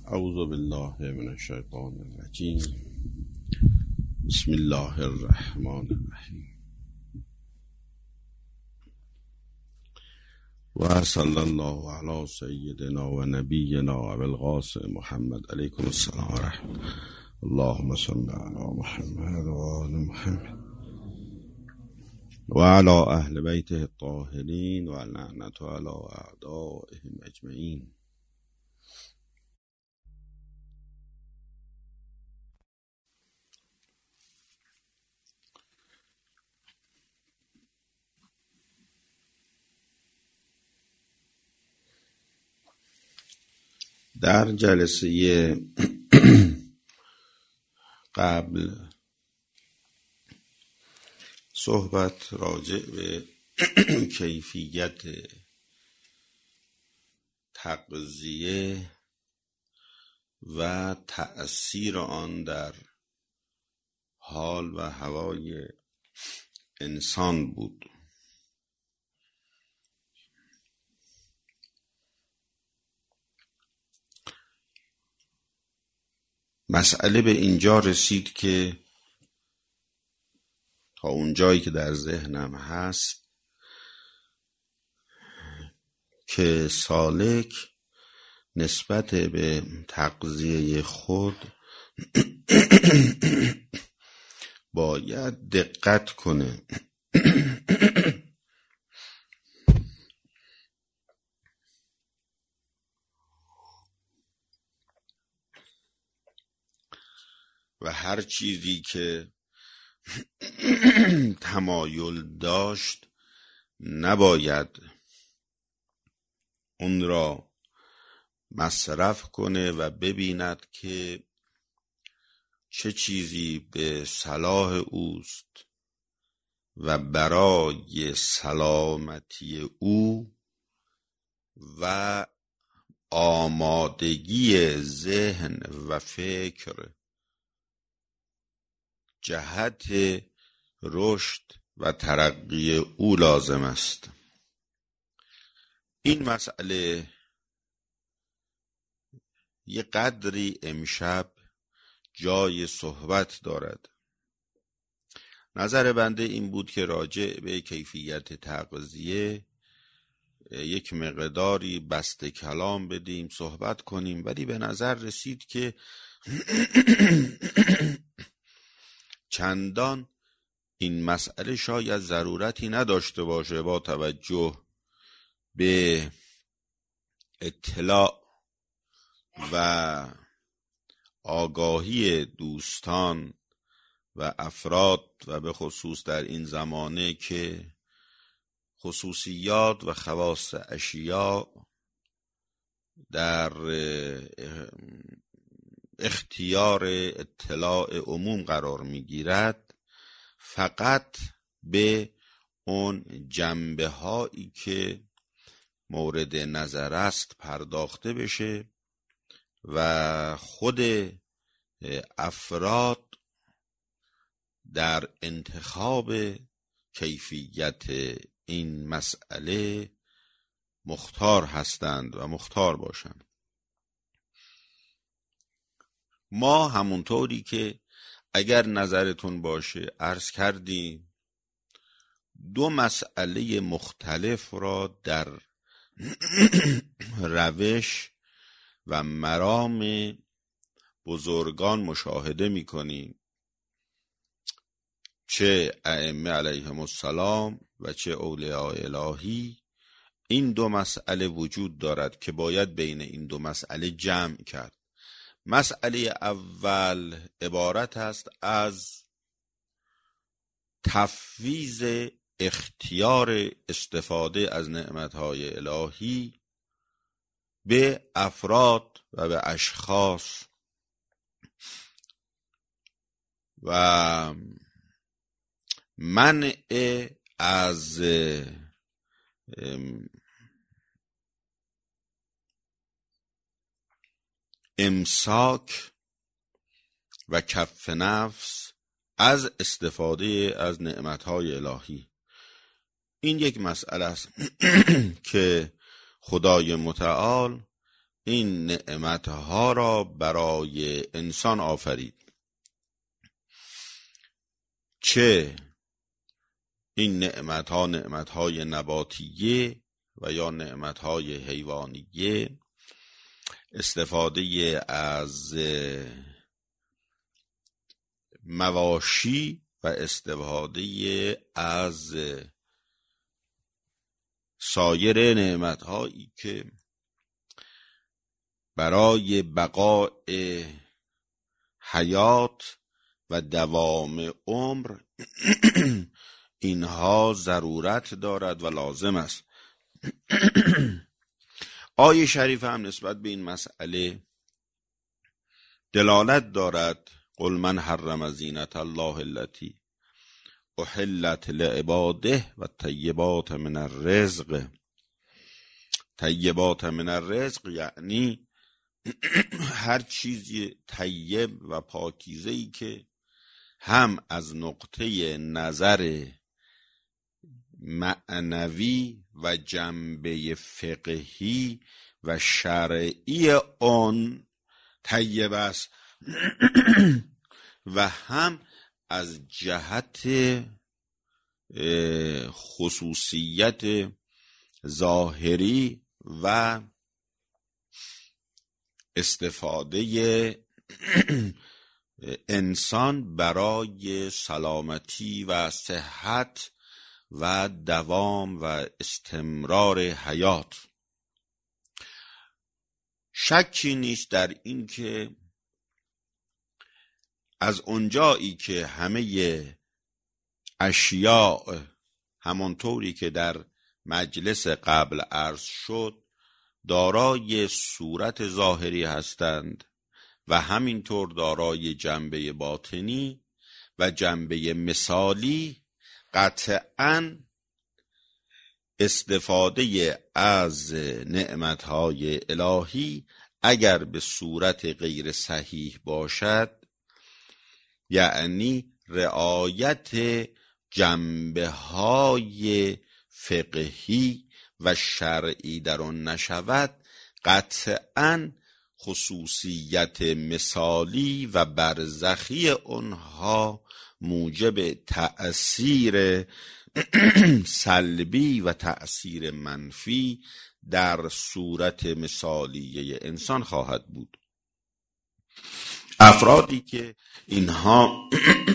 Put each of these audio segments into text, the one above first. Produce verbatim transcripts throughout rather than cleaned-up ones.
اعوذ بالله من الشیطان الرجیم. بسم الله الرحمن الرحیم و صلی الله علی سیدنا و نبینا ابی القاسم محمد علیکم السلام و رحمت. اللهم صل علی محمد و آل محمد و علی اهل بیته الطاهرین و لعنت علی اعدائهم اجمعین. در جلسه قبل صحبت راجع به کیفیت تغذیه و تأثیر آن در حال و هوای انسان بود. مسئله به اینجا رسید که تا اون جایی که در ذهنم هست که سالک نسبت به تغذیه خود باید دقت کنه. و هر چیزی که تمایل داشت نباید اون را مصرف کنه و ببیند که چه چیزی به صلاح اوست و برای سلامتی او و آمادگی ذهن و فکر جهت رشد و ترقی او لازم است. این مسئله یه قدری امشب جای صحبت دارد. نظر بنده این بود که راجع به کیفیت تغذیه یک مقداری بسته کلام بدیم، صحبت کنیم، ولی به نظر رسید که چندان این مسئله شاید ضرورتی نداشته باشه با توجه به اطلاع و آگاهی دوستان و افراد و به خصوص در این زمانه که خصوصیات و خواص اشیاء در اختیار اطلاع عموم قرار میگیرد، فقط به اون جنبه هایی که مورد نظر است پرداخته بشه و خود افراد در انتخاب کیفیت این مسئله مختار هستند و مختار باشند. ما همونطوری که اگر نظرتون باشه عرض کردیم دو مسئله مختلف را در روش و مرام بزرگان مشاهده می‌کنیم، چه ائمه علیهم السلام و چه اولیاء الهی. این دو مسئله وجود دارد که باید بین این دو مسئله جمع کرد. مسئله اول عبارت است از تفویض اختیار استفاده از نعمتهای الهی به افراد و به اشخاص و منع از امساک و کف نفس از استفاده از نعمتهای الهی. این یک مسئله است که خدای متعال این نعمتها را برای انسان آفرید، چه این نعمتها نعمتهای نباتیه و یا نعمتهای حیوانیه، استفاده از مواشی و استفاده از سایر نعمتهایی که برای بقاء حیات و دوام عمر اینها ضرورت دارد و لازم است. آیه شریف هم نسبت به این مسئله دلالت دارد. قل من حرم زینت الله التي احلت لعباده و طیبات من الرزق. طیبات من الرزق یعنی هر چیزی طیب و پاکیزه‌ای که هم از نقطه نظر معنوی و جنبه فقهی و شرعی آن طیب است و هم از جهت خصوصیت ظاهری و استفاده انسان برای سلامتی و صحت و دوام و استمرار حیات. شکی نیست در این که از اونجایی که همه اشیاء همانطوری که در مجلس قبل عرض شد دارای صورت ظاهری هستند و همینطور دارای جنبه باطنی و جنبه مثالی، قطعاً استفاده از نعمتهای الهی اگر به صورت غیر صحیح باشد، یعنی رعایت جنبه های فقهی و شرعی در آن نشود، قطعاً خصوصیت مثالی و برزخی آنها موجب تأثیر سلبی و تأثیر منفی در صورت مثالیه انسان خواهد بود. افرادی که اینها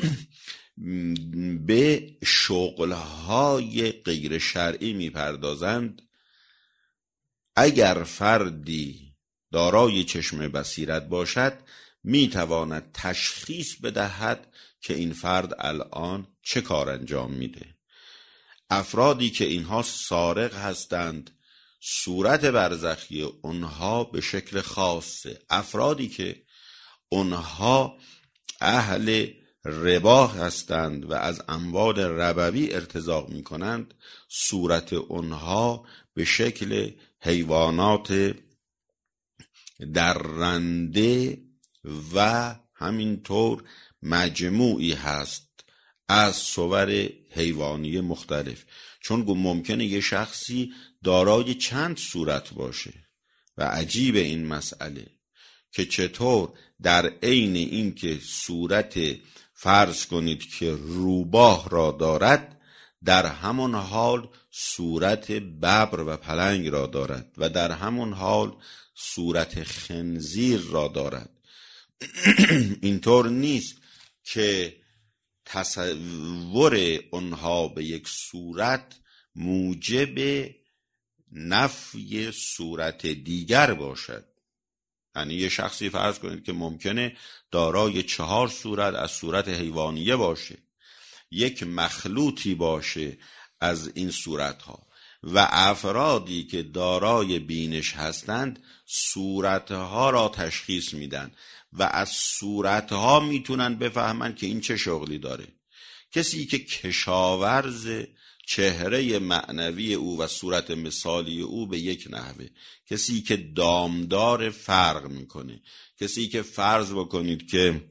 به شغلهای غیر شرعی میپردازند، اگر فردی دارای چشم بصیرت باشد میتواند تشخیص بدهد که این فرد الان چه کار انجام میده. افرادی که اینها سارق هستند صورت برزخی اونها به شکل خاصه. افرادی که اونها اهل ربا هستند و از اموال ربوی ارتزاق می کنند صورت اونها به شکل حیوانات درنده و همینطور مجموعی هست از صور حیوانی مختلف، چون ممکنه یه شخصی دارای چند صورت باشه و عجیب این مسئله که چطور در عین این که صورت فرض کنید که روباه را دارد، در همون حال صورت ببر و پلنگ را دارد و در همون حال صورت خنزیر را دارد. اینطور نیست که تصور اونها به یک صورت موجب نفی صورت دیگر باشد. یعنی یه شخصی فرض کنید که ممکنه دارای چهار صورت از صورت حیوانیه باشه، یک مخلوطی باشه از این صورتها، و افرادی که دارای بینش هستند صورتها را تشخیص میدن و از صورتها میتونن بفهمن که این چه شغلی داره. کسی که کشاورز چهره معنوی او و صورت مثالی او به یک نحوه، کسی که دامدار فرق میکنه، کسی که فرض بکنید که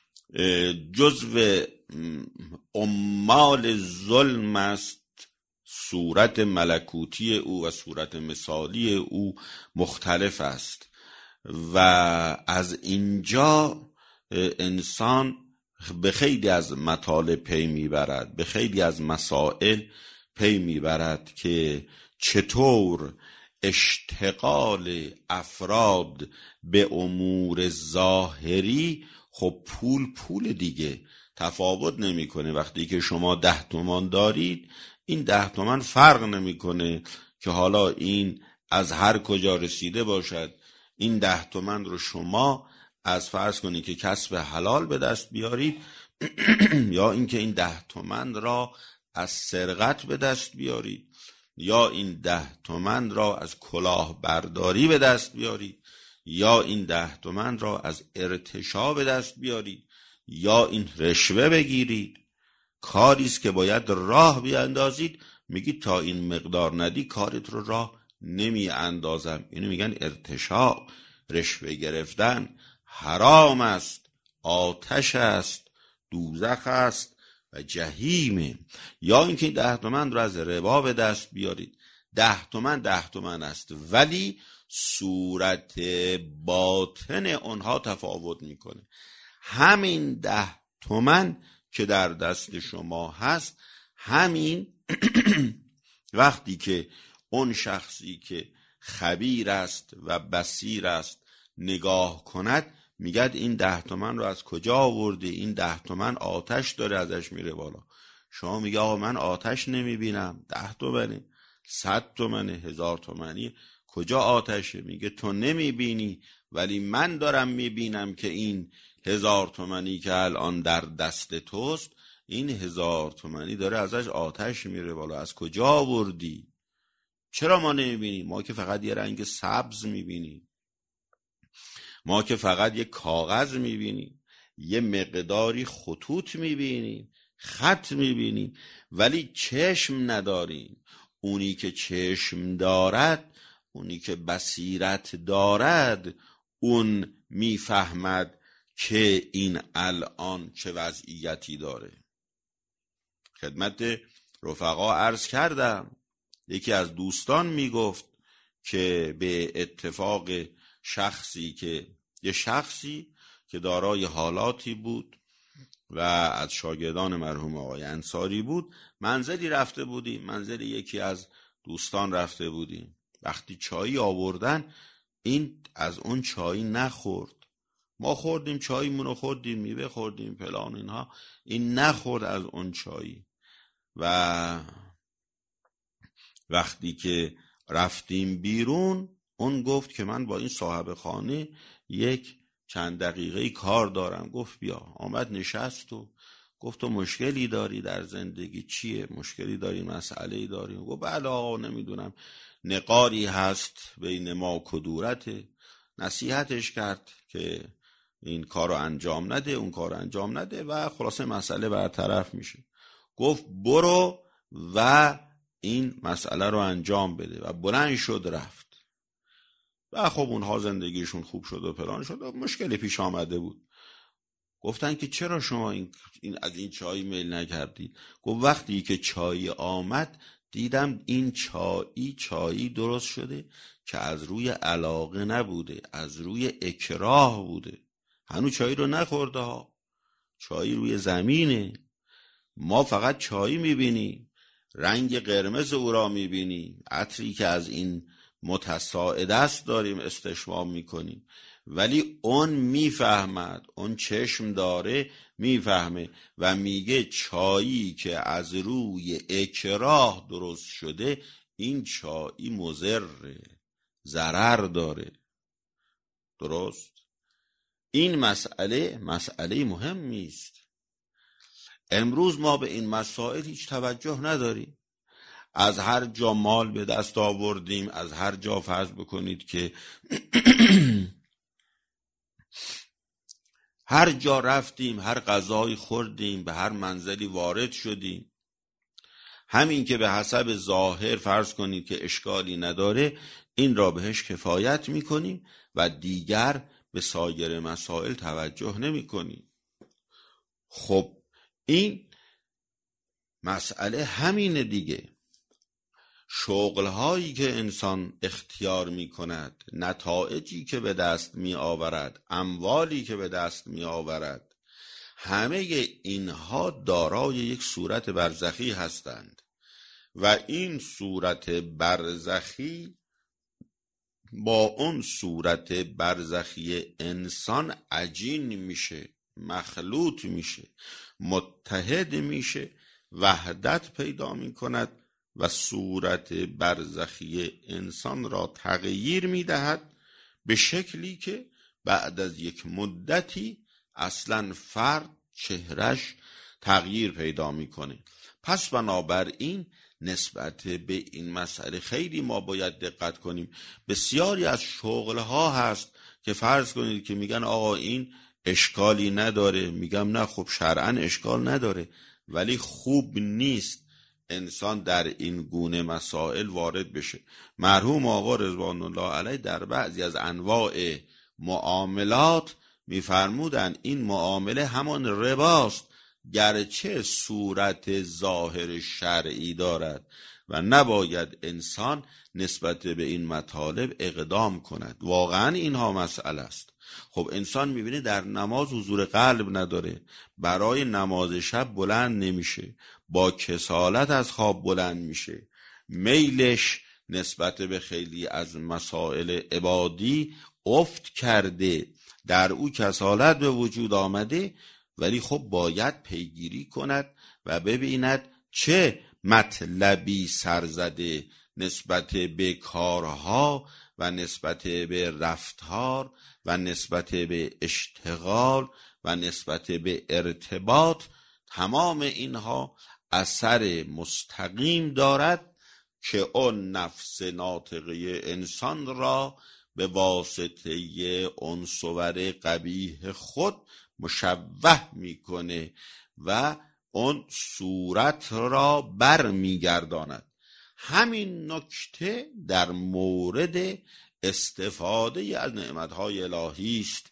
جزو عمال ظلم است صورت ملکوتی او و صورت مثالی او مختلف است و از اینجا انسان به خیلی از مطالب پی میبرد، به خیلی از مسائل پی میبرد که چطور اشتغال افراد به امور ظاهری، خب پول پول دیگه تفاوت نمیکنه. وقتی که شما ده تومان دارید، این ده تومان فرق نمیکنه که حالا این از هر کجا رسیده باشد. این ده تومان رو شما از فرض کنید که کسب حلال به دست بیارید یا اینکه این ده تومان را از سرقت به دست بیارید، یا این ده تومن را از کلاه برداری به دست بیارید، یا این ده تومن را از ارتشا به دست بیارید، یا این رشوه بگیرید. کاری است که باید راه بیاندازید، میگید تا این مقدار ندی کارت رو راه نمی اندازم. اینو میگن ارتشا. رشوه گرفتن حرام است، آتش است، دوزخ است و جهیمه. یا اینکه ده تومن رو از ربا به دست بیارید. ده تومن ده تومن است، ولی صورت باطن اونها تفاوت میکنه. همین ده تومن که در دست شما هست، همین وقتی که اون شخصی که خبیر است و بصیر است نگاه کند، میگد این ده تومن رو از کجا آوردی؟ این ده تومن آتش داره ازش میره بالا. شما میگه آقا من آتش نمیبینم، ده تومنه، صد تومنه، هزار تومنی، کجا آتشه؟ میگه تو نمیبینی ولی من دارم میبینم که این هزار تومنی که الان در دست توست، این هزار تومنی داره ازش آتش میره بالا. از کجا آوردی؟ چرا ما نمیبینیم؟ ما که فقط یه رنگ سبز میبینیم، ما که فقط یه کاغذ میبینیم، یه مقداری خطوط میبینیم، خط میبینیم، ولی چشم نداریم. اونی که چشم دارد، اونی که بصیرت دارد، اون میفهمد که این الان چه وضعیتی داره. خدمت رفقا عرض کردم، یکی از دوستان میگفت که به اتفاق شخصی که یه شخصی که دارای حالاتی بود و از شاگردان مرحوم آقای انصاری بود، منزلی رفته بودیم، منزل یکی از دوستان رفته بودیم. وقتی چایی آوردن، این از اون چایی نخورد. ما خوردیم، چاییمونو خوردیم، میوه خوردیم، فلان اینها، این نخورد از اون چایی. و وقتی که رفتیم بیرون، اون گفت که من با این صاحب خانه یک چند دقیقه کار دارم. گفت بیا. آمد نشست و گفت تو مشکلی داری در زندگی؟ چیه؟ مشکلی داری؟ مسئله‌ای داری؟ گفت بله آقا نمیدونم نقاری هست بین ما و کدورته. نصیحتش کرد که این کارو انجام نده، اون کارو انجام نده و خلاصه مسئله برطرف میشه. گفت برو و این مسئله رو انجام بده و بلند شد رفت. و خب اونها زندگیشون خوب شد و پلان شد و مشکلی پیش آمده بود. گفتن که چرا شما این, این از این چای میل نکردید؟ گفت وقتی که چای آمد دیدم این چایی چایی درست شده که از روی علاقه نبوده، از روی اکراه بوده. هنوز چایی رو نخورده ها، چایی روی زمینه. ما فقط چایی میبینیم، رنگ قرمز او را میبینیم، عطری که از این متساعد است داریم استشمام میکنیم، ولی اون میفهمد، اون چشم داره میفهمه و میگه چایی که از روی اکراه درست شده این چایی مضره، ضرر داره. درست؟ این مسئله مسئله مهمی است. امروز ما به این مسائل هیچ توجه نداریم. از هر جا مال به دست آوردیم، از هر جا فرض بکنید که هر جا رفتیم، هر غذایی خوردیم، به هر منزلی وارد شدیم، همین که به حسب ظاهر فرض کنید که اشکالی نداره، این را بهش کفایت میکنیم و دیگر به سایر مسائل توجه نمیکنیم. خب این مسئله همینه دیگه. شغلهایی که انسان اختیار می کند، نتایجی که به دست می آورد، اموالی که به دست می آورد، همه اینها دارای یک صورت برزخی هستند و این صورت برزخی با اون صورت برزخی انسان عجین میشه، مخلوط میشه، متحد میشه، وحدت پیدا میکند و صورت برزخی انسان را تغییر میدهد به شکلی که بعد از یک مدتی اصلا فرد چهرش تغییر پیدا میکنه. پس بنابراین نسبت به این مسئله خیلی ما باید دقت کنیم. بسیاری از شغلها هست که فرض کنید که میگن آقا این اشکالی نداره، میگم نه، خب شرعاً اشکال نداره، ولی خوب نیست انسان در این گونه مسائل وارد بشه. مرحوم آقا رضوان الله علیه در بعضی از انواع معاملات میفرمودن این معامله همان رباست، گرچه صورت ظاهر شرعی دارد و نباید انسان نسبت به این مطالب اقدام کند. واقعا اینها مسئله است. خب انسان میبینه در نماز حضور قلب نداره، برای نماز شب بلند نمیشه، با کسالت از خواب بلند میشه، میلش نسبت به خیلی از مسائل عبادی افت کرده، در او کسالت به وجود آمده، ولی خب باید پیگیری کند و ببیند چه مطلبی سرزده نسبت به کارها و نسبت به رفتار و نسبت به اشتغال و نسبت به ارتباط. تمام اینها اثر مستقیم دارد که اون نفس ناطقه انسان را به واسطه عنصر قبیح خود مشوه میکنه و اون صورت را بر میگرداند. همین نکته در مورد استفاده از نعمتهای الهی است.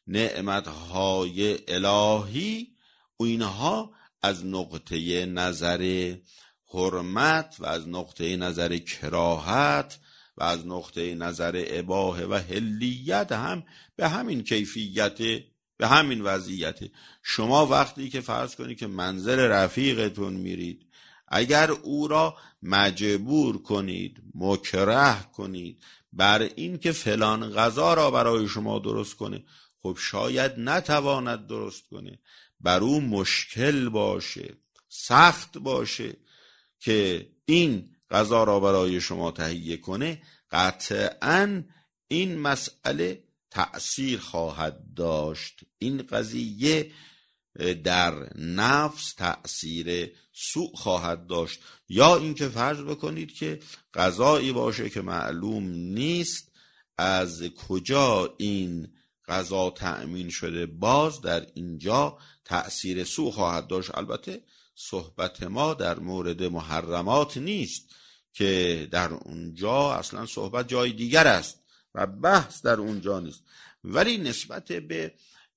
نعمتهای الهی و اینها از نقطه نظر حرمت و از نقطه نظر کراهت و از نقطه نظر اباحه و حلیت هم به همین کیفیت، به همین وضعیت. شما وقتی که فرض کنید که منزل رفیقتون میرید، اگر او را مجبور کنید، مکره کنید بر این که فلان غذا را برای شما درست کنه، خب شاید نتواند درست کنه، بر او مشکل باشه، سخت باشه که این غذا را برای شما تهیه کنه، قطعاً این مسئله تأثیر خواهد داشت. این قضیه در نفس تأثیر سوء خواهد داشت. یا اینکه فرض بکنید که غذایی باشه که معلوم نیست از کجا این غذا تأمین شده، باز در اینجا تأثیر سوء خواهد داشت. البته صحبت ما در مورد محرمات نیست که در اونجا اصلا صحبت جای دیگر است و بحث در اونجا نیست، ولی نسبت به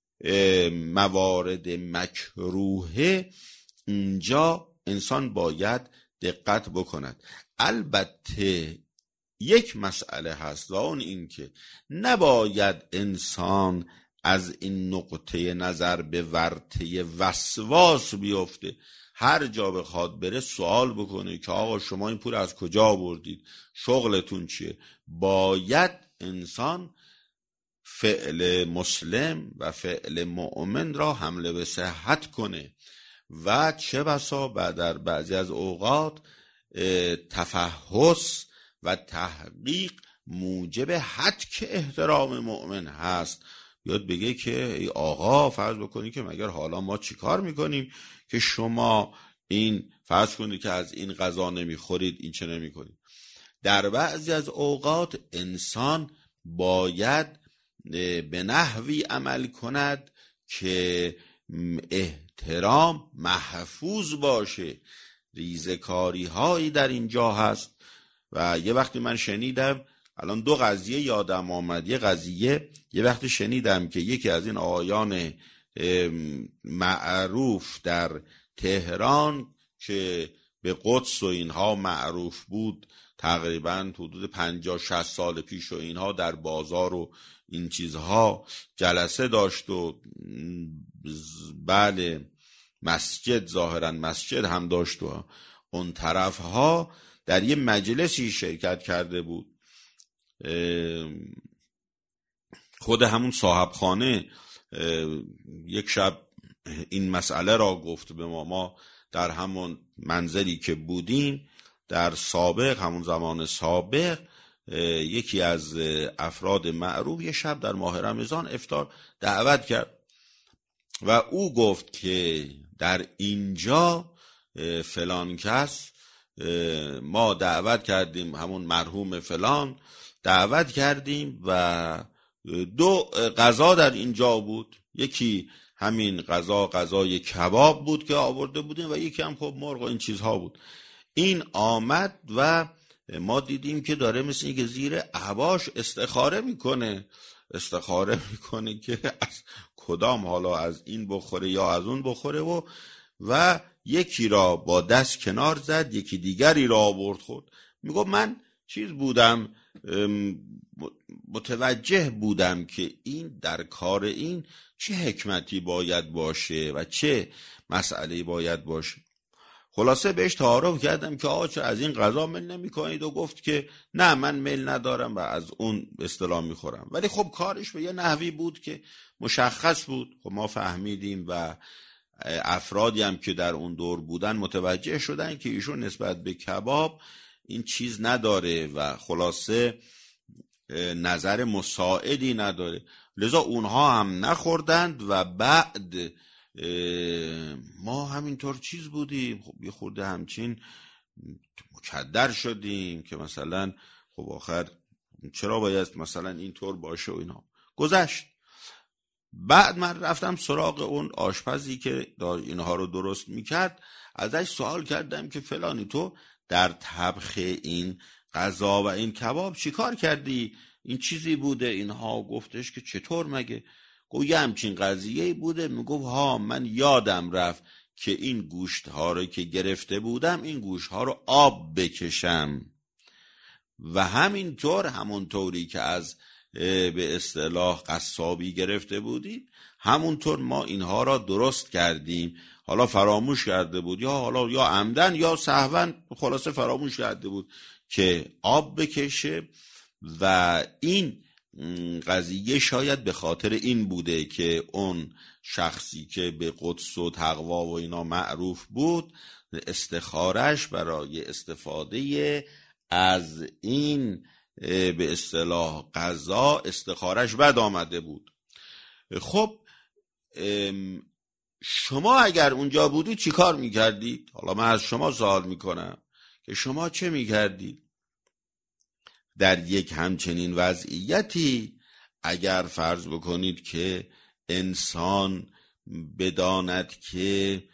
موارد مکروه اینجا انسان باید دقت بکند. البته یک مسئله هست و اون این که نباید انسان از این نقطه نظر به ورطه وسواس بیفته. هر جا بخواد بره سوال بکنه که آقا شما این پول از کجا آوردید، شغلتون چیه. باید انسان فعل مسلم و فعل مؤمن را حمله به صحت کنه و چه بسا در بعضی از اوقات تفحص و تحقیق موجب هتک احترام مؤمن هست. یاد بگه که ای آقا فرض بکنی که مگر حالا ما چی کار میکنیم که شما این فرض کنید که از این غذا نمیخورید، این چه نمیکنید. در بعضی از اوقات انسان باید به نحوی عمل کند که احترام محفوظ باشه. ریزکاری هایی در اینجا هست و یه وقتی من شنیدم، الان دو قضیه یادم آمد. یه قضیه یه وقتی شنیدم که یکی از این آقایان معروف در تهران که به قدس و اینها معروف بود تقریبا حدود پنجاه شصت سال پیش و اینها در بازار و این چیزها جلسه داشت و بله مسجد ظاهرا مسجد هم داشت و اون طرف ها در یه مجلسی شرکت کرده بود. خود همون صاحب خانه یک شب این مسئله را گفت به ما. ما در همون منزلی که بودیم در سابق، همون زمان سابق، یکی از افراد معروف یه شب در ماه رمضان افطار دعوت کرد و او گفت که در اینجا فلان کس ما دعوت کردیم، همون مرحوم فلان دعوت کردیم و دو غذا در اینجا بود، یکی همین غذا غذای کباب بود که آورده بودیم و یکی هم خب مرغ و این چیزها بود. این آمد و ما دیدیم که داره مثل اینکه زیر احباش استخاره میکنه استخاره میکنه که از کدام، حالا از این بخوره یا از اون بخوره و و یکی را با دست کنار زد، یکی دیگری را آورد خورد. میگو من چیز بودم، متوجه بودم که این در کار این چه حکمتی باید باشه و چه مسئله باید باشه. خلاصه بهش تعارف کردم که آقا چه از این غذا میل نمی کنید و گفت که نه من میل ندارم و از اون به اصطلاح میخورم. ولی خب کارش به یه نحوی بود که مشخص بود. خب ما فهمیدیم و افرادی هم که در اون دور بودن متوجه شدن که ایشون نسبت به کباب این چیز نداره و خلاصه نظر مساعدی نداره، لذا اونها هم نخوردند و بعد ما همینطور چیز بودیم، خب یه خورده همچین مکدر شدیم که مثلا خب آخر چرا باید مثلا اینطور باشه و اینا. گذشت. بعد من رفتم سراغ اون آشپزی که اینها رو درست میکرد، ازش سوال کردم که فلانی تو در طبخ این غذا و این کباب چی کار کردی؟ این چیزی بوده؟ اینها گفتش که چطور مگه؟ گفت یه همچین قضیه‌ای بوده. میگفت ها من یادم رفت که این گوشت ها رو که گرفته بودم این گوشت ها رو آب بکشم و همینطور همونطوری که از به اصطلاح قصابی گرفته بودیم همونطور ما اینها را درست کردیم. حالا فراموش کرده بود یا حالا یا عمدن یا سهوا، خلاصه فراموش کرده بود که آب بکشه و این قضیه شاید به خاطر این بوده که اون شخصی که به قدس و تقوا و اینا معروف بود استخارش برای استفاده از این به اصطلاح غذا استخارش بد آمده بود. خب شما اگر اونجا بودید چی کار میکردید؟ حالا من از شما سوال میکنم که شما چه میکردید در یک همچنین وضعیتی؟ اگر فرض بکنید که انسان بداند که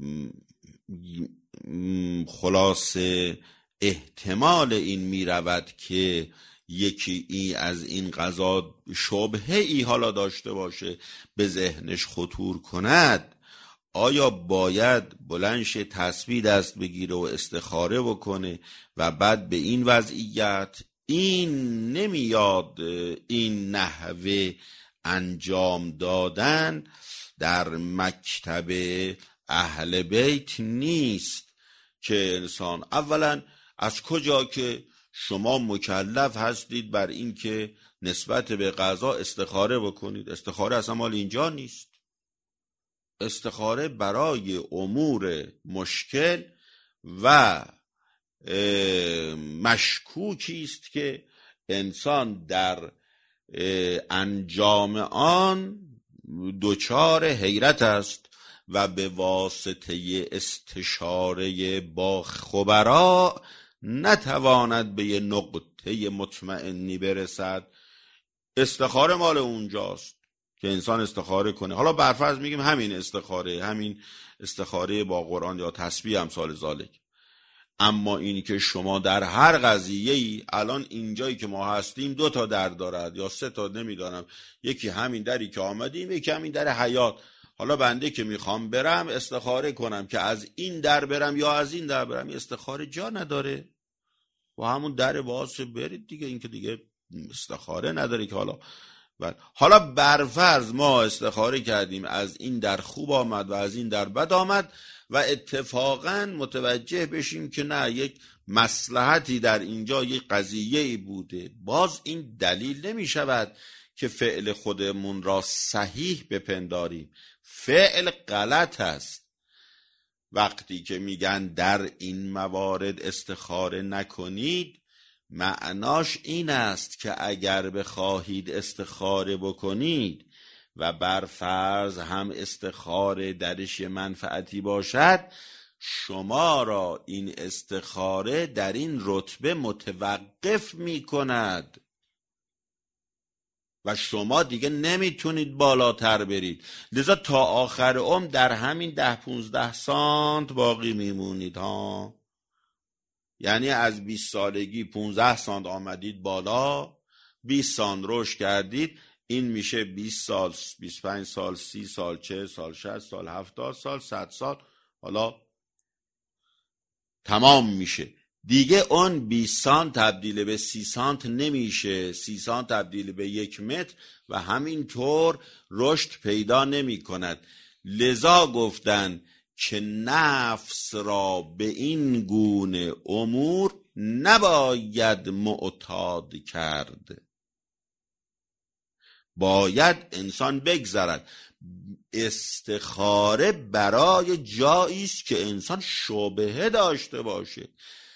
خلاصه احتمال این میرود که یکی ای از این غذا شبهه ای حالا داشته باشه به ذهنش خطور کند، آیا باید بلندش تسبیح دست بگیره و استخاره بکنه و بعد به این وضعیت این نمیاد این نحوه انجام دادن در مکتب اهل بیت نیست که انسان اولا از کجا که شما مکلف هستید بر این که نسبت به غذا استخاره بکنید؟ استخاره اصلا مال اینجا نیست. استخاره برای امور مشکل و مشکوکی است که انسان در انجام آن دچار حیرت است و به واسطه استشاره با خبرا نتواند به یه نقطه مطمئنی برسد. استخاره مال اونجاست که انسان استخاره کنه. حالا برفرض میگیم همین استخاره، همین استخاره با قرآن یا تسبیح امثال ذالک. اما اینی که شما در هر قضیه‌ای الان اینجایی که ما هستیم دو تا در دارد یا سه تا نمیدانم، یکی همین دری که آمدیم، یکی همین در حیات. حالا بنده که میخوام برم استخاره کنم که از این در برم یا از این در برم، استخاره جا نداره و همون در باز برید دیگه، این که دیگه استخاره نداره که حالا بل. حالا برفرض ما استخاره کردیم از این در خوب آمد و از این در بد آمد و اتفاقا متوجه بشیم که نه، یک مصلحتی در اینجا، یک قضیه‌ای بوده، باز این دلیل نمی شود که فعل خودمون را صحیح بپنداریم. فعل غلط است. وقتی که میگن در این موارد استخاره نکنید، معناش این است که اگر بخواهید استخاره بکنید و بر فرض هم استخاره درش منفعتی باشد، شما را این استخاره در این رتبه متوقف می کند و شما دیگه نمیتونید بالاتر برید، لذا تا آخر عمر در همین ده پونزده سانت باقی میمونید ها. یعنی از بیست سالگی پونزده سانت آمدید بالا، بیست سانت رشد کردید، این میشه بیست سال، بیست و پنج سال، سی سال، چهل سال، شصت سال، هفتاد سال، صد سال، حالا تمام میشه دیگه. اون بیست سانت تبدیل به سی سانت نمیشه، سی سانت تبدیل به یک متر و همینطور رشد پیدا نمی کند. لذا گفتن که نفس را به این گونه امور نباید معتاد کرد، باید انسان بگذرد. استخاره برای جایی است که انسان شبهه داشته باشه،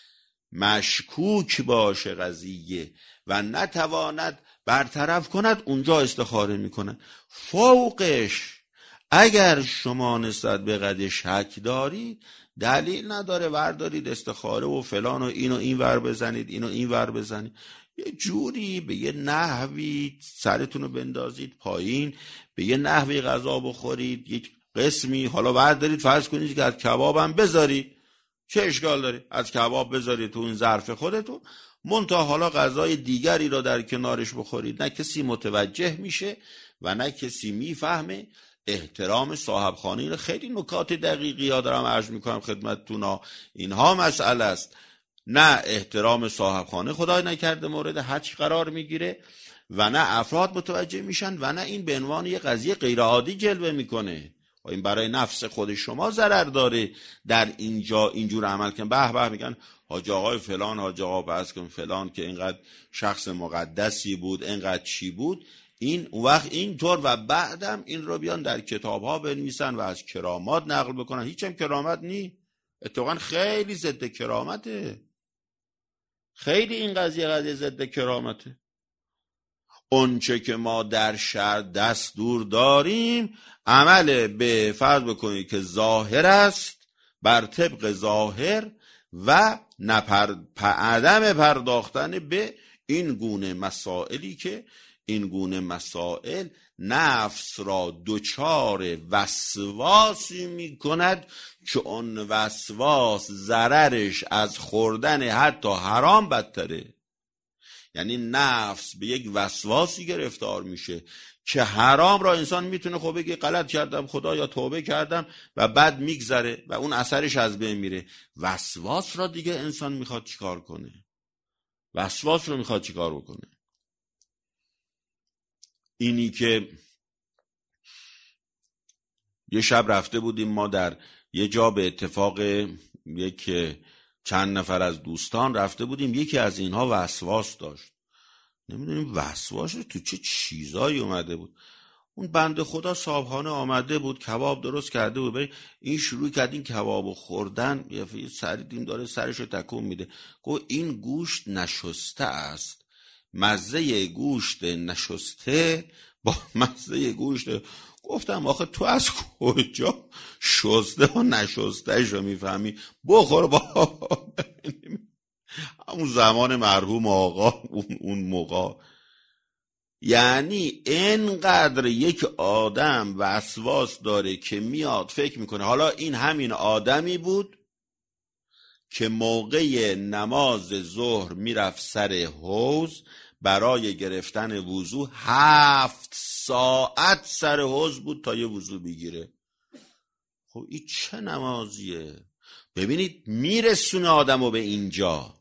مشکوک باشه قضیه و نتواند برطرف کند، اونجا استخاره میکنن. فوقش اگر شما نسبت به قضیه شک دارید، دلیل نداره وردارید استخاره و فلان و اینو این ور بزنید، اینو این ور بزنید، یه جوری به یه نحوی سرتون رو بندازید پایین، به یه نحوی غذا بخورید، یک قسمی حالا وردارید فرض کنید که از کباب هم بذارید، چه اشکال داره از کباب بذارید تو این ظرف خودتون، منتها حالا غذای دیگری را در کنارش بخورید. نه کسی متوجه میشه و نه کسی میفهمه. احترام صاحب خانه، خیلی نکات دقیقی ها دارم عرض میکنم خدمتتون ها، اینها مسئله است. نه احترام صاحب خانه خدای نکرده مورد حج قرار میگیره و نه افراد متوجه میشن و نه این به عنوان یه قضیه غیر عادی جلوه میکنه و این برای نفس خود شما ضرر داره. در اینجا اینجور عمل کن به به میگن حاج آقای فلان، حاج آقا بس کن فلان که اینقدر شخص مقدسی بود، اینقدر چی بود، این اون وقت اینطور و بعدم این رو بیان در کتاب ها بنویسن و از کرامات نقل بکنن. هیچ هم کرامت نی، اتفاقا خیلی ضد کرامته، خیلی این قضیه قضیه ضد کرامته. اونچه که ما در شرع دستور داریم عمل به فرض بکنید که ظاهر است، بر طبق ظاهر و نپر عدم پرداختن به این گونه مسائلی که این گونه مسائل نفس را دچار وسواسی می کند که اون وسواس ضررش از خوردن حتی حرام بدتره. یعنی نفس به یک وسواسی گرفتار میشه که حرام را انسان میتونه خب بگه غلط کردم خدا یا توبه کردم و بعد میگذره و اون اثرش از بین میره. وسواس را دیگه انسان میخواد چیکار کنه؟ وسواس رو میخواد چیکار بکنه؟ اینی که یه شب رفته بودیم ما در یه جا به اتفاق یک چند نفر از دوستان رفته بودیم، یکی از اینها وسواس داشت. نمیدونیم وسواس تو چه چیزایی اومده بود. اون بنده خدا صاحبخانه آمده بود، کباب درست کرده بود، این شروع کرد این کبابو خوردن، یه سریدیم داره سرشو تکون میده، گفت این گوشت نشسته است، مزه گوشت نشسته با مزه گوشت. گفتم آخه تو از کجا شسته و نشستهش رو میفهمی؟ بخور با همون زمان مرحوم آقا اون موقع. یعنی اینقدر یک آدم وسواس داره که میاد فکر میکنه حالا این همین آدمی بود که موقع نماز ظهر میرفت سر حوض برای گرفتن وضو، هفت ساعت سر حوض بود تا یه وضو بگیره. خب این چه نمازیه؟ ببینید میرسونه آدمو به اینجا.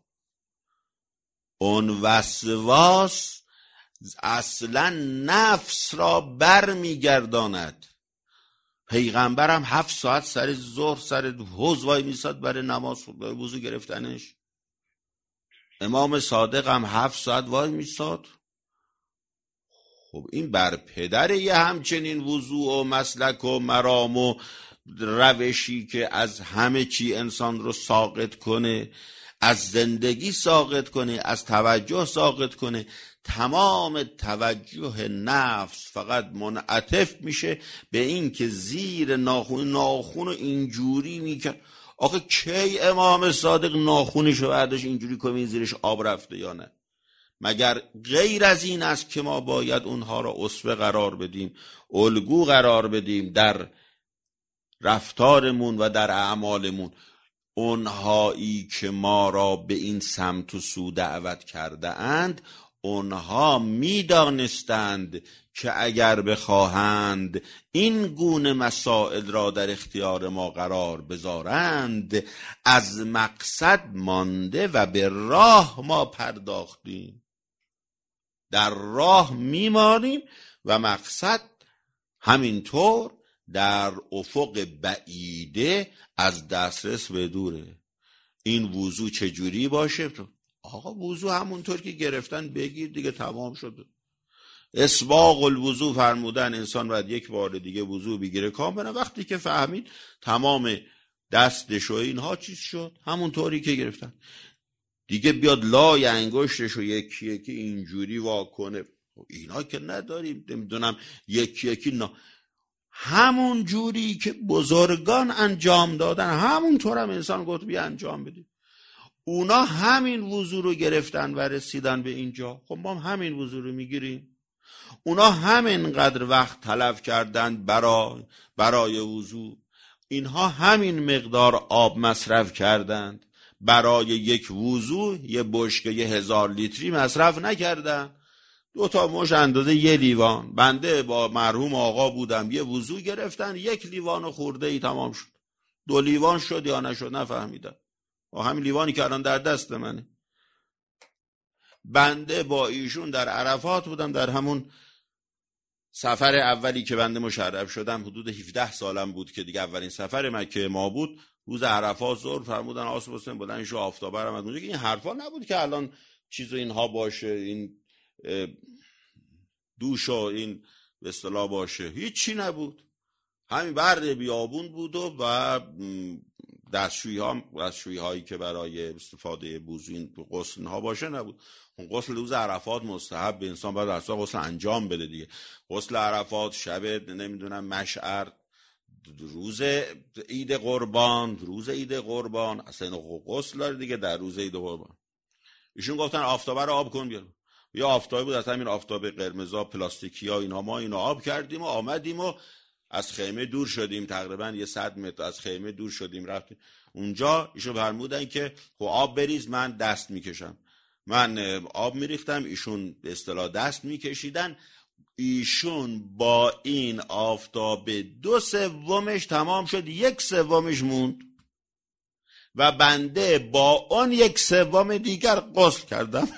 اون وسواس اصلا نفس را بر میگرداند. پیغمبرم هفت ساعت سر ظهر سر حوض وای میساد برای نماز برای وضو گرفتنش. امام صادق هم هفت ساعت وای میساد. خب این بر پدر یه همچنین وضو و مسلک و مرام و روشی که از همه چی انسان رو ساقط کنه، از زندگی ساقط کنه، از توجه ساقط کنه. تمام توجه نفس فقط منعطف میشه به این که زیر ناخون ناخون رو اینجوری میکرد. آخه کی امام صادق ناخونشو بعدش اینجوری کنه زیرش آب رفته یا نه؟ مگر غیر از این است که ما باید اونها را اسوه قرار بدیم، الگو قرار بدیم در رفتارمون و در اعمالمون؟ اونهایی که ما را به این سمت و سو دعوت کرده اند، اونها میدانستند که اگر بخواهند این گونه مسائل را در اختیار ما قرار بذارند، از مقصد مانده و به راه ما پرداختیم. در راه میمانیم و مقصد همینطور در افق بعیده از دسترس به دوره. این وضو چجوری باشه؟ آقا وضو همونطور که گرفتن بگیر دیگه، تمام شده. اسباغ الوضو فرمودن انسان باید یک بار دیگه وضو بگیره کاملا. وقتی که فهمید تمام دستش و اینها چیز شد همونطوری که گرفتن، دیگه بیاد لای انگشتش رو یکی یکی اینجوری واکنه. اینا که نداریم، نمیدونم یکی یکی نه. همون جوری که بزرگان انجام دادن همونطور هم انسان گفت بیا انجام بدیم. اونا همین وضو رو گرفتن و رسیدن به اینجا. خب ما هم همین وضو رو میگیریم. اونا همین قدر وقت تلف کردن برای برای وضو. اینها همین مقدار آب مصرف کردند برای یک وضو. یه بشکه یه هزار لیتری مصرف نکردن. دو تا مش اندازه یه لیوان. بنده با مرحوم آقا بودم، یه وضو گرفتن یک لیوان خورده ای تمام شد. دو لیوان شد یا نشد نفهمیدم. و همین لیوانی که الان در دست منه. بنده با ایشون در عرفات بودم، در همون سفر اولی که بنده مشرف شدم، حدود هفده سالم بود که دیگه اولین سفر مکه ما بود. روز عرفات ظهر فرمودن آسب حسین بلند شو آفتابه رم. اونجا که این حرفا نبود که الان چیز اینها باشه، این دوش و این به اصطلاح باشه، هیچی نبود. همین برد بیابون بود و و دستشویی ها دستشویی هایی که برای استفاده وضو این غسل ها باشه نبود. اون غسل روز عرفات مستحب، به انسان باید اصلا غسل انجام بده دیگه. غسل عرفات، شب نمیدونم مشعر، روز عید قربان، روز عید قربان اصلا غسل داره دیگه در روز عید قربان. ایشون گفتن آفتابه رو آب کن بیار. یا آفتابه بود، از همین آفتاب قرمزا پلاستیکی ها اینا، ما اینو آب کردیم و آمدیم و از خیمه دور شدیم. تقریبا یه صد متر از خیمه دور شدیم رفتیم اونجا. ایشون فرمودن که خب آب بریز، من دست میکشم. من آب میریختم، ایشون به اصطلاح دست میکشیدن. ایشون با این آفتاب دو سومش تمام شد، یک سومش موند و بنده با اون یک سوم دیگر غسل کردم.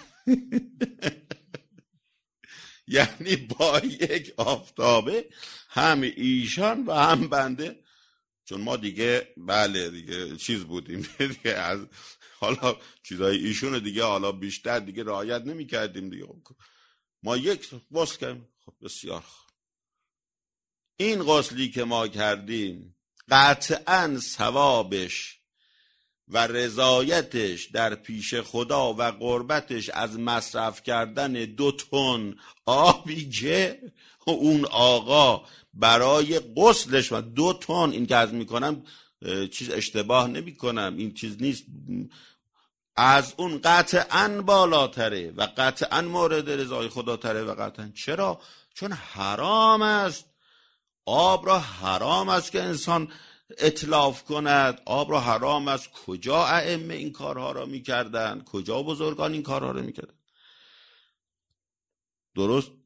یعنی با یک آفتابه هم ایشان و هم بنده، چون ما دیگه بله دیگه چیز بودیم دیگه، از حالا چیزای ایشون دیگه حالا بیشتر دیگه رعایت نمی کردیم دیگه. ما یک غسل کردیم. خب بسیار خوب. این غسلی که ما کردیم قطعاً ثوابش و رضایتش در پیش خدا و قربتش از مصرف کردن دو تن آبی که اون آقا برای غسلش و دو تن، این که از میکنم چیز اشتباه نمی کنم، این چیز نیست، از اون قطعاً بالاتره و قطعاً مورد رضای خدا تره. و قطعاً چرا؟ چون حرام است. آب را حرام است که انسان اتلاف کند. آب را حرام است. کجا ائمه این کارها را میکردن؟ کجا بزرگان این کارها را میکردن؟ درست؟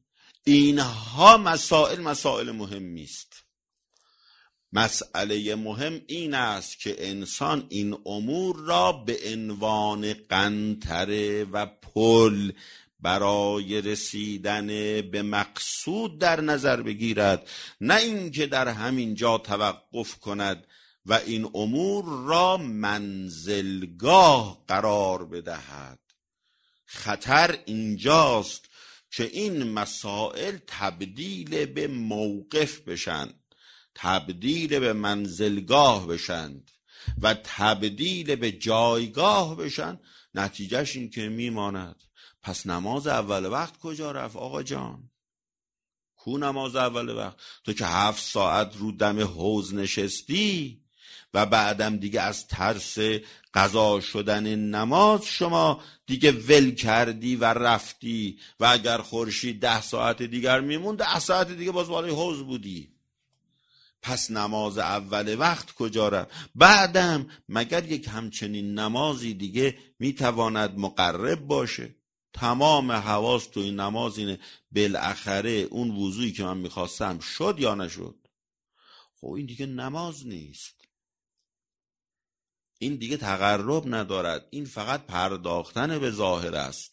اینها مسائل مسائل مهمی است. مسئله مهم این است که انسان این امور را به عنوان قنطره و پل برای رسیدن به مقصود در نظر بگیرد، نه اینکه در همین جا توقف کند و این امور را منزلگاه قرار بدهد. خطر اینجاست که این مسائل تبدیل به موقف بشن، تبدیل به منزلگاه بشن و تبدیل به جایگاه بشن. نتیجهش این که میماند پس نماز اول وقت کجا رفت آقا جان؟ کو نماز اول وقت؟ تو که هفت ساعت رو دم حوض نشستی و بعدم دیگه از ترس قضا شدن نماز شما دیگه ول کردی و رفتی و اگر خورشید ده ساعت دیگر میمون ده ساعت دیگه باز بالای حوض بودی. پس نماز اول وقت کجا رفت؟ بعدم مگر یک همچنین نمازی دیگه میتواند مقرب باشه؟ تمام حواس تو این نماز اینه بالاخره اون وضوعی که من میخواستم شد یا نشد. خب این دیگه نماز نیست، این دیگه تقرب ندارد، این فقط پرداختن به ظاهر است.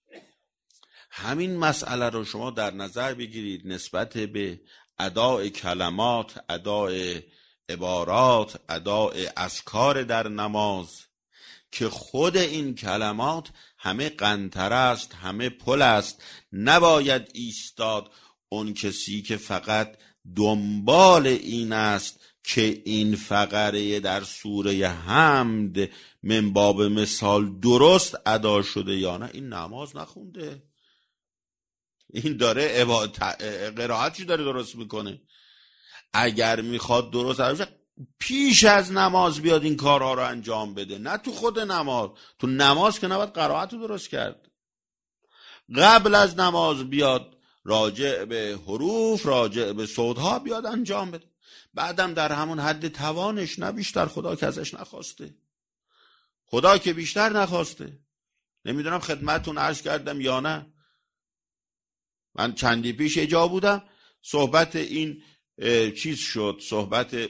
همین مسئله رو شما در نظر بگیرید نسبت به اداء کلمات، اداء عبارات، اداء اذکار در نماز که خود این کلمات همه قنطره است، همه پل است. نباید ایستاد اون کسی که فقط دنبال این است که این فقره در سوره حمد من باب مثال درست ادا شده یا نه. این نماز نخونده، این داره قرائتی داره درست میکنه. اگر میخواد درست ادا بشه پیش از نماز بیاد این کارها رو انجام بده، نه تو خود نماز. تو نماز که نباید قرائت رو درست کرد، قبل از نماز بیاد راجع به حروف، راجع به صوتها بیاد انجام بده. بعدم در همون حد توانش، نه بیشتر. خدا که ازش نخواسته، خدا که بیشتر نخواسته. نمیدونم خدمتتون عرض کردم یا نه، من چندی پیش جا بودم صحبت این چیز شد، صحبت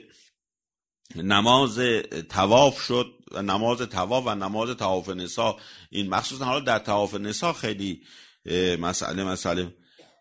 نماز طواف شد، نماز طواف و نماز طواف نساء. این مخصوصا حالا در طواف نساء خیلی مسئله مسئله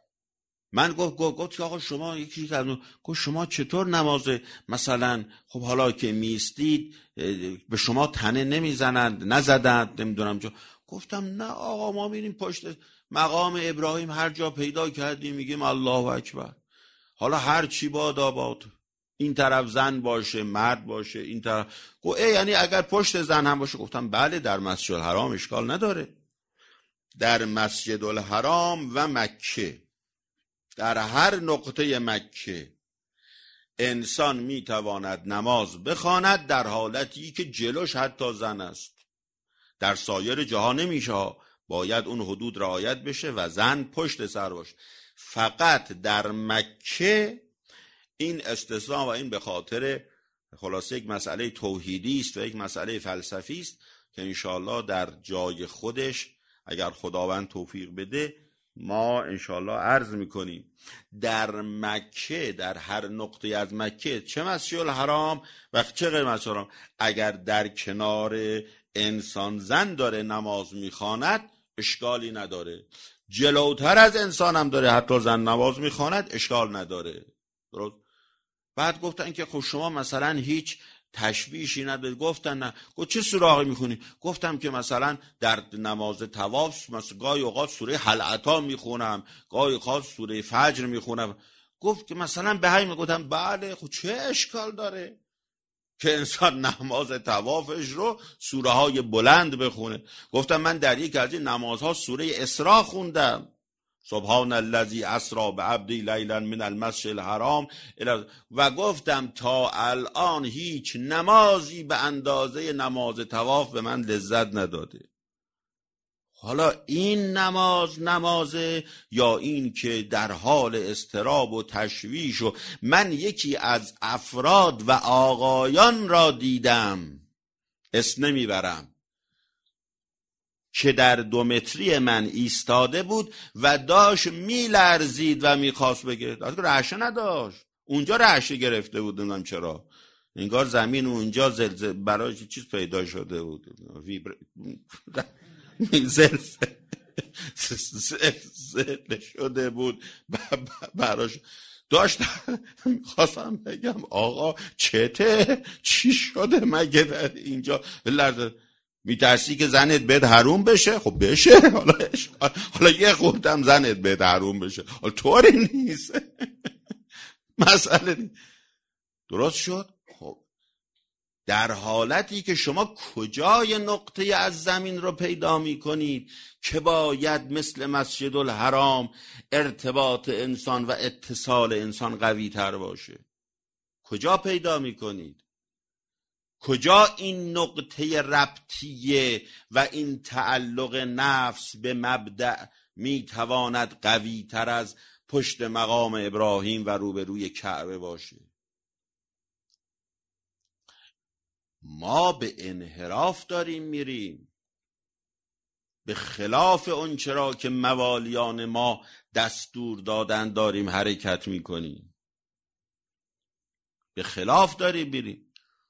من گفت گفت گفت که آقا شما یکی که از اون گفت شما چطور نماز مثلا خب حالا که میستید به شما تنه نمیزنند نزدند نمیدونم چه. گفتم نه آقا ما میریم پشت مقام ابراهیم هر جا پیدا کردیم میگیم الله اکبر. حالا هر چی باد آباد، این طرف زن باشه مرد باشه این طرف. گفت ای یعنی اگر پشت زن هم باشه؟ گفتم بله در مسجد الحرام اشکال نداره. در مسجد الحرام و مکه، در هر نقطه مکه انسان میتواند نماز بخواند در حالتی که جلوش حتی زن است. در سایر جاها نمیشه، باید اون حدود رعایت بشه و زن پشت سر باشه. فقط در مکه این استثناء و این به خاطر خلاصه یک مسئله توحیدی است و یک مسئله فلسفی است که انشاءالله در جای خودش اگر خداوند توفیق بده ما انشاءالله عرض میکنیم. در مکه، در هر نقطه از مکه، چه مسجد الحرام و چه غیر مسجد الحرام، اگر در کنار انسان زن داره نماز میخواند اشکالی نداره، جلوتر از انسان هم داره حتی زن نماز میخواند اشکال نداره. درست؟ بعد گفتن که خب شما مثلا هیچ تشویشی نداره. گفتن نه. گفت چه سوره میخونی؟ گفتم که مثلا در نماز طواف مثلا گاهی اوقات سوره هل اتی میخونم، گاهی اوقات سوره فجر میخونم. گفت که مثلا به همین. گفتم بله خب چه اشکال داره که انسان نماز طوافش رو سوره های بلند بخونه. گفتم من در یک از این نمازها سوره اسراء خوندم، سبحان الذی اسری بعبدی لیلا من المسجد الحرام، و گفتم تا الان هیچ نمازی به اندازه نماز طواف به من لذت نداده. حالا این نماز نمازه یا این که در حال اضطراب و تشویش. و من یکی از افراد و آقایان را دیدم، اسم نمیبرم، که در دو متری من ایستاده بود و داشت میلرزید و میخواست بگه، رعشه نداشت، اونجا رعشه گرفته بود، نمیدونم چرا، انگار زمین اونجا زلزله برای چیز پیدا شده بود، ویبر زلزله زلزله شده بود براش. داشت میخواستم بگم آقا چته، چی شده مگه در اینجا؟ لرزه میترسی که زنت بهت حروم بشه؟ خب بشه، حالا حالا یه خوردم زنت بهت حروم بشه، حالا طوری نیست. مسئله نیست. درست شد؟ خب در حالتی که شما کجای نقطه از زمین رو پیدا می کنید که باید مثل مسجد الحرام ارتباط انسان و اتصال انسان قوی تر باشه؟ کجا پیدا می کنید؟ کجا این نقطه ربطیه و این تعلق نفس به مبدأ می تواند قوی تر از پشت مقام ابراهیم و روبروی کعبه باشه؟ ما به انحراف داریم میریم، به خلاف اون چرا که موالیان ما دستور دادن داریم حرکت میکنیم، به خلاف داریم میریم.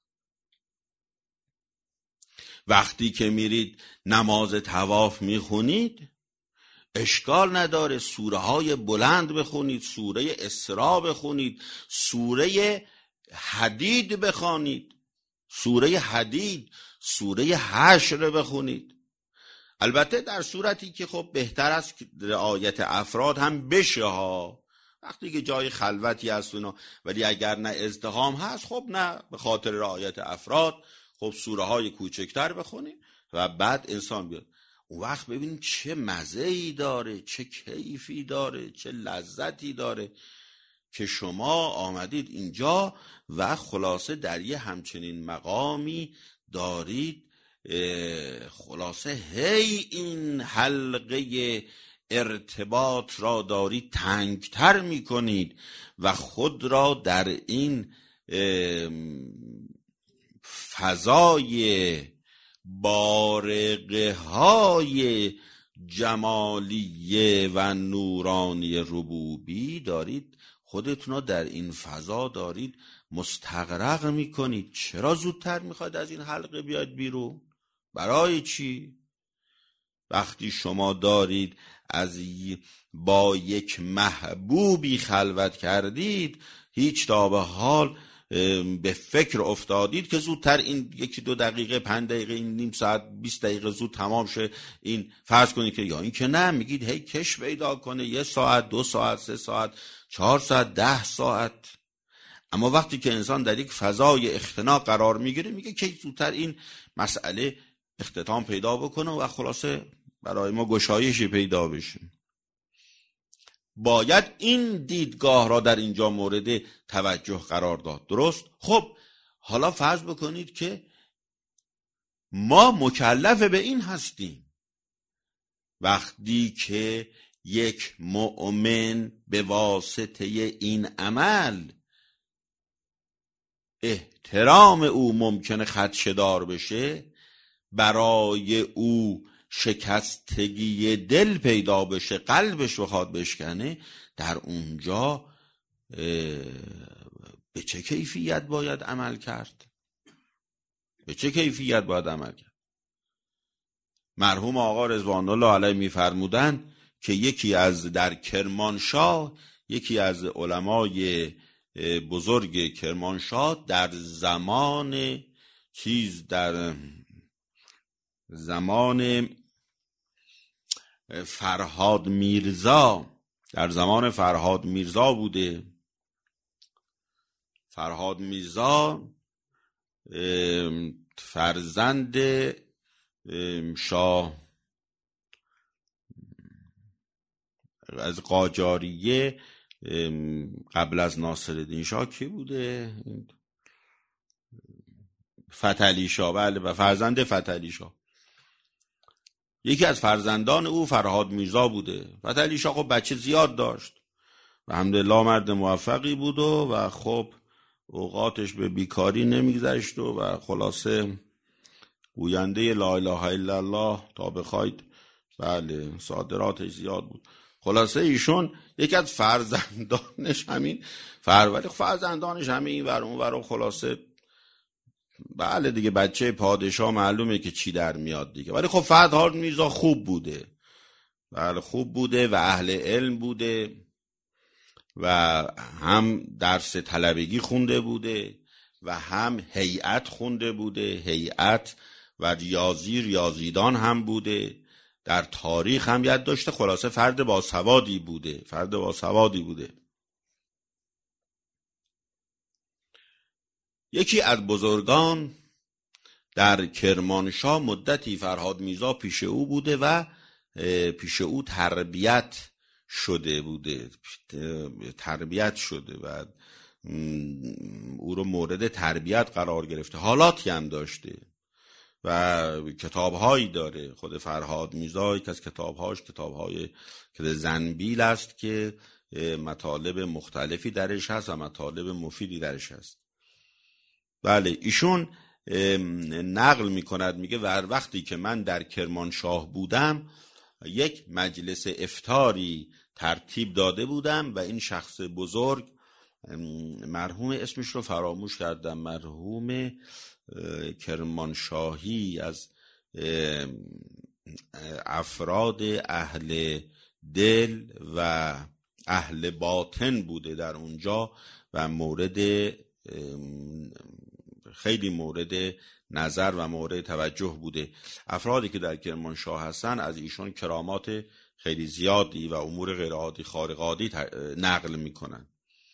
وقتی که میرید نماز طواف میخونید اشکال نداره سوره های بلند بخونید، سوره اسراء بخونید، سوره حدید بخونید، سوره حدید، سوره حشر بخونید. البته در صورتی که خب بهتر است رعایت افراد هم بشه ها، وقتی که جای خلوتی هست اونا، ولی اگر نه ازدحام هست خب نه، به خاطر رعایت افراد خب سوره های کوچکتر بخونید و بعد انسان بیاد. اون وقت ببینید چه مزه‌ای داره، چه کیفی داره، چه لذتی داره که شما آمدید اینجا و خلاصه در یه همچنین مقامی دارید خلاصه هی این حلقه ارتباط را دارید تنگتر می کنید و خود را در این فضای بارقه های جمالیه و نورانی ربوبی دارید خودتون رو در این فضا دارید مستغرق میکنید. چرا زودتر میخواید از این حلقه بیاید بیرون؟ برای چی؟ وقتی شما دارید از با یک محبوبی خلوت کردید هیچ تا به حال به فکر افتادید که زودتر این یکی دو دقیقه پنج دقیقه این نیم ساعت بیست دقیقه زود تمام شه، این فرض کنید که یا این که نه میگید هی کش پیدا کنه یه ساعت دو ساعت سه ساعت چهار ساعت ده ساعت. اما وقتی که انسان در یک فضای اختناق قرار میگیره میگه که زودتر این مسئله اختتام پیدا بکنه و خلاصه برای ما گشایشی پیدا بشه. باید این دیدگاه را در اینجا مورد توجه قرار داد. درست؟ خب حالا فرض بکنید که ما مکلف به این هستیم وقتی که یک مؤمن به واسطه این عمل احترام او ممکنه خدشه‌دار بشه، برای او شکستگی دل پیدا بشه، قلبش بخواد بشکنه، در اونجا به چه کیفیت باید عمل کرد؟ به چه کیفیت باید عمل کرد؟ مرحوم آقا رضوان الله علیه می‌فرمودند که یکی از در کرمانشاه یکی از علمای بزرگ کرمانشاه در زمان چیز در زمان فرهاد میرزا در زمان فرهاد میرزا بوده. فرهاد میرزا فرزند شاه از قاجاریه قبل از ناصرالدین شاه کی بوده؟ فتحعلی شاه. بله، و فرزند فتحعلی شاه. یکی از فرزندان او فرهاد میرزا بوده. فتحعلی شاه خب بچه زیاد داشت و الحمدلله مرد موفقی بود و, و خب اوقاتش به بیکاری نمیگذشت و, و خلاصه گوینده لا اله الا الله تا بخواید بله صادراتش زیاد بود. خلاصه ایشون یکی از فرزندانش همین فرولی فرزندانش همین این ور اون ور، خلاصه بله دیگه بچه پادشاه معلومه که چی در میاد دیگه. ولی خب فرهاد میرزا خوب بوده، بله خوب بوده و اهل علم بوده و هم درس طلبگی خونده بوده و هم هیئت خونده بوده، هیئت و ریاضی ریاضیدان هم بوده، در تاریخ هم یاد داشته. خلاصه فرد باسوادی بوده، فرد باسوادی بوده. یکی از بزرگان در کرمانشاه مدتی فرهاد میرزا پیش او بوده و پیش او تربیت شده بوده تربیت شده و او رو مورد تربیت قرار گرفته، حالاتی هم داشته و کتابهایی داره. خود فرهاد میرزا یک از کتابهاش کتابهای زنبیل است که مطالب مختلفی درش هست و مطالب مفیدی درش هست. بله ایشون نقل میکند، میگه ور وقتی که من در کرمانشاه بودم یک مجلس افطاری ترتیب داده بودم و این شخص بزرگ، مرحوم اسمش رو فراموش کردم، مرحوم کرمانشاهی از افراد اهل دل و اهل باطن بوده در اونجا و مورد خیلی مورد نظر و مورد توجه بوده. افرادی که در کرمانشاه هستن از ایشون کرامات خیلی زیادی و امور غیرعادی خارق‌العادی نقل میکنن.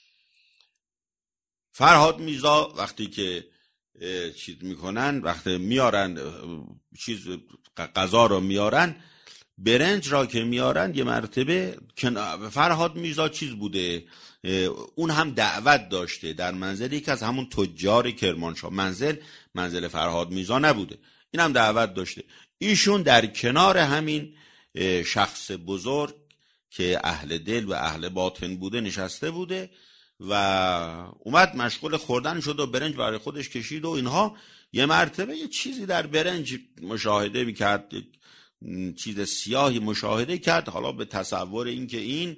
فرهاد میرزا وقتی که چیز میکنن، وقتی میارن چیز غذا رو میارن، برنج را که میارن یه مرتبه فرهاد میرزا چیز بوده، اون هم دعوت داشته در منزل یک از همون تجار کرمانشاه. منزل منزل فرهاد میرزا نبوده، این هم دعوت داشته. ایشون در کنار همین شخص بزرگ که اهل دل و اهل باطن بوده نشسته بوده و اومد مشغول خوردن شد و برنج برای خودش کشید و اینها. یه مرتبه یه چیزی در برنج مشاهده میکرد، چیز سیاهی مشاهده کرد، حالا به تصور این که این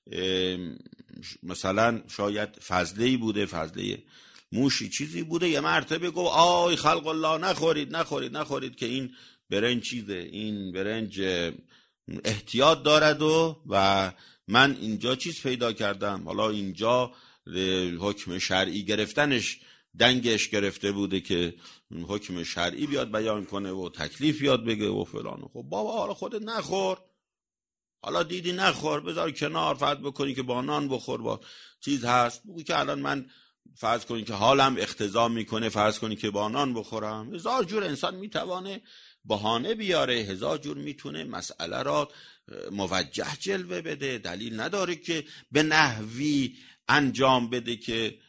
مثلا شاید فضله‌ای بوده، فضله موشی چیزی بوده. یه مرتبه گفت آی خلق الله نخورید نخورید نخورید که این برنج چیزه، این برنج احتیاط دارد و و من اینجا چیز پیدا کردم. حالا اینجا حکم شرعی گرفتنش دنگش گرفته بوده که حکم شرعی بیاد بیان کنه و تکلیف یاد بگه و فلان. خب بابا حالا خودت نخور، حالا دیدی نخور، بذار کنار، فرض بکنی که با نان بخور، با چیز هست بگو که الان من فرض کنی که حالم اقتضا میکنه، فرض کنی که با نان بخورم. هزار جور انسان میتوانه بهانه بیاره، هزار جور میتونه مسئله را موجه جلوه بده، دلیل نداره که به نحوی انجام بده که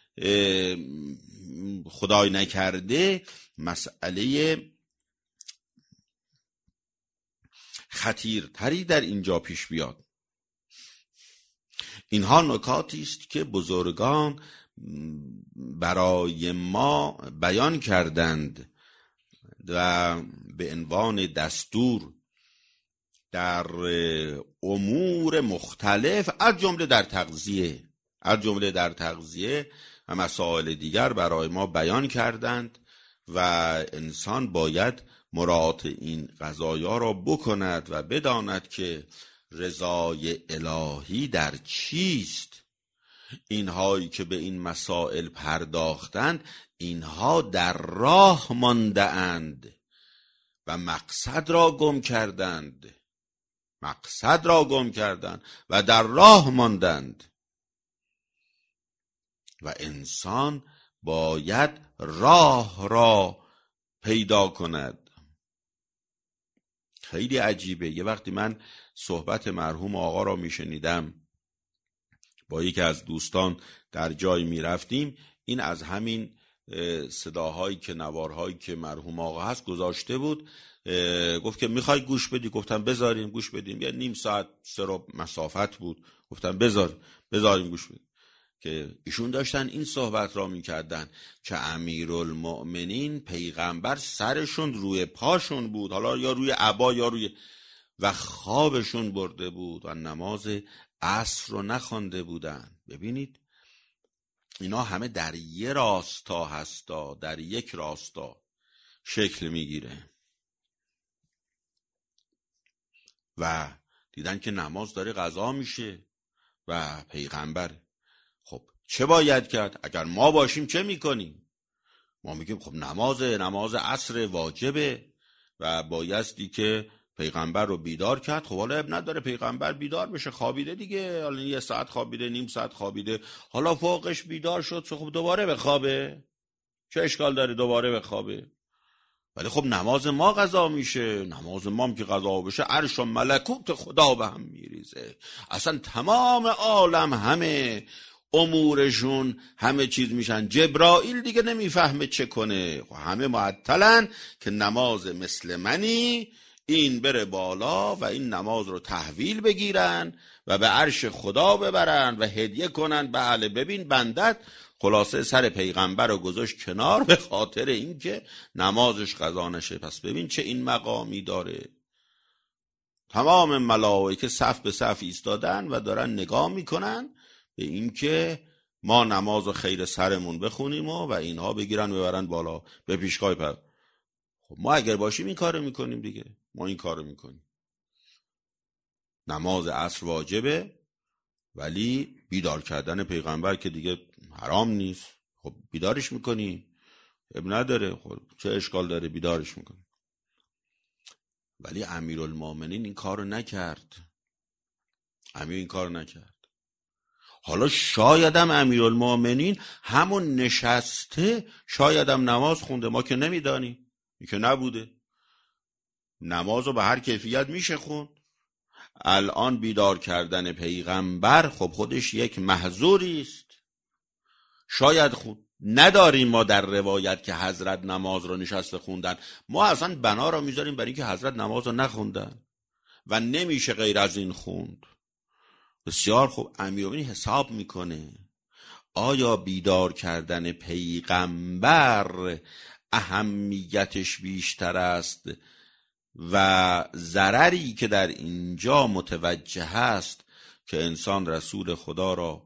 خدای نکرده مسئله خطیرتری در اینجا پیش بیاد. اینها نکاتی است که بزرگان برای ما بیان کردند و به عنوان دستور در امور مختلف، از جمله در تغذیه از جمله در تغذیه و مسائل دیگر برای ما بیان کردند و انسان باید مراعات این قضایا را بکند و بداند که رضای الهی در چیست. اینهایی که به این مسائل پرداختند اینها در راه مانده اند و مقصد را گم کردند مقصد را گم کردند و در راه ماندند و انسان باید راه را پیدا کند. خیلی عجیبه. یه وقتی من صحبت مرحوم آقا را میشنیدم، با یکی از دوستان در جای میرفتیم، این از همین صداهایی که نوارهایی که مرحوم آقا هست گذاشته بود، گفت که میخوای گوش بدی؟ گفتم بذاریم گوش بدیم. یه نیم ساعت سه رو مسافت بود، گفتم بذار بذاریم گوش بدیم. که ایشون داشتن این صحبت را میکردن که امیرالمؤمنین پیغمبر سرشون روی پاشون بود، حالا یا روی عبا یا روی، و خوابشون برده بود و نماز عصر رو نخوانده بودن. ببینید اینا همه در یه راستا هستا، در یک راستا شکل میگیره و دیدن که نماز داره قضا میشه و پیغمبر. خب چه باید کرد؟ اگر ما باشیم چه میکنیم؟ ما میگیم خب نماز نماز عصر واجبه و بایستی که پیغمبر رو بیدار کرد. خب حالا اب نداره پیغمبر بیدار بشه، خوابیده دیگه، حالا یه ساعت خوابیده، نیم ساعت خوابیده، حالا فوقش بیدار شد، خب دوباره بخوابه، چه اشکال داره دوباره بخوابه؟ ولی خب نماز ما قضا میشه، نماز ما هم که قضا بشه عرش و ملکوت خدا به هم میریزه، اصلا تمام عالم همه امورشون همه چیز میشن، جبرائیل دیگه نمیفهمه چه کنه، همه معطلن که نماز مثل منی این بره بالا و این نماز رو تحویل بگیرن و به عرش خدا ببرن و هدیه کنن. بله ببین بندت خلاصه سر پیغمبر رو گذاشت کنار به خاطر اینکه نمازش قضا نشه. پس ببین چه این مقامی داره. تمام ملائکه صف به صف ایستادن و دارن نگاه میکنن به اینکه ما نماز و خیر سرمون بخونیم و, و اینها بگیرن ببرن بالا به پیشگاه پر. خب ما اگر باشیم این کارو میکنیم دیگه، ما این کارو میکنیم. نماز عصر واجبه ولی بیدار کردن پیغمبر که دیگه حرام نیست، خب بیدارش میکنی، اب نداره، خب چه اشکال داره بیدارش میکنی. ولی امیرالمؤمنین این کارو نکرد، امیر این کارو نکرد. حالا شایدم امیرالمؤمنین همون نشسته شایدم نماز خونده، ما که نمیدانیم، این که نبوده. نماز رو به هر کیفیت میشه خوند. الان بیدار کردن پیغمبر خب خودش یک محظوری است، شاید خون نداریم ما در روایت که حضرت نماز رو نشسته خوندن، ما اصلا بنا رو میذاریم برای اینکه حضرت نماز رو نخوندن و نمیشه غیر از این خوند. بسیار خوب، امیرالمؤمنین حساب میکنه آیا بیدار کردن پیغمبر اهمیتش بیشتر است و ضرری که در اینجا متوجه است که انسان رسول خدا را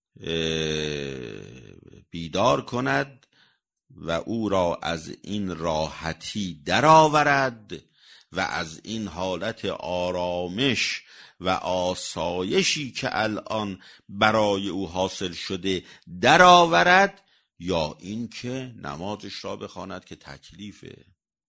بیدار کند و او را از این راحتی درآورد و از این حالت آرامش و آسایشی که الان برای او حاصل شده درآورد، یا اینکه نمازش را بخواند که تکلیفه.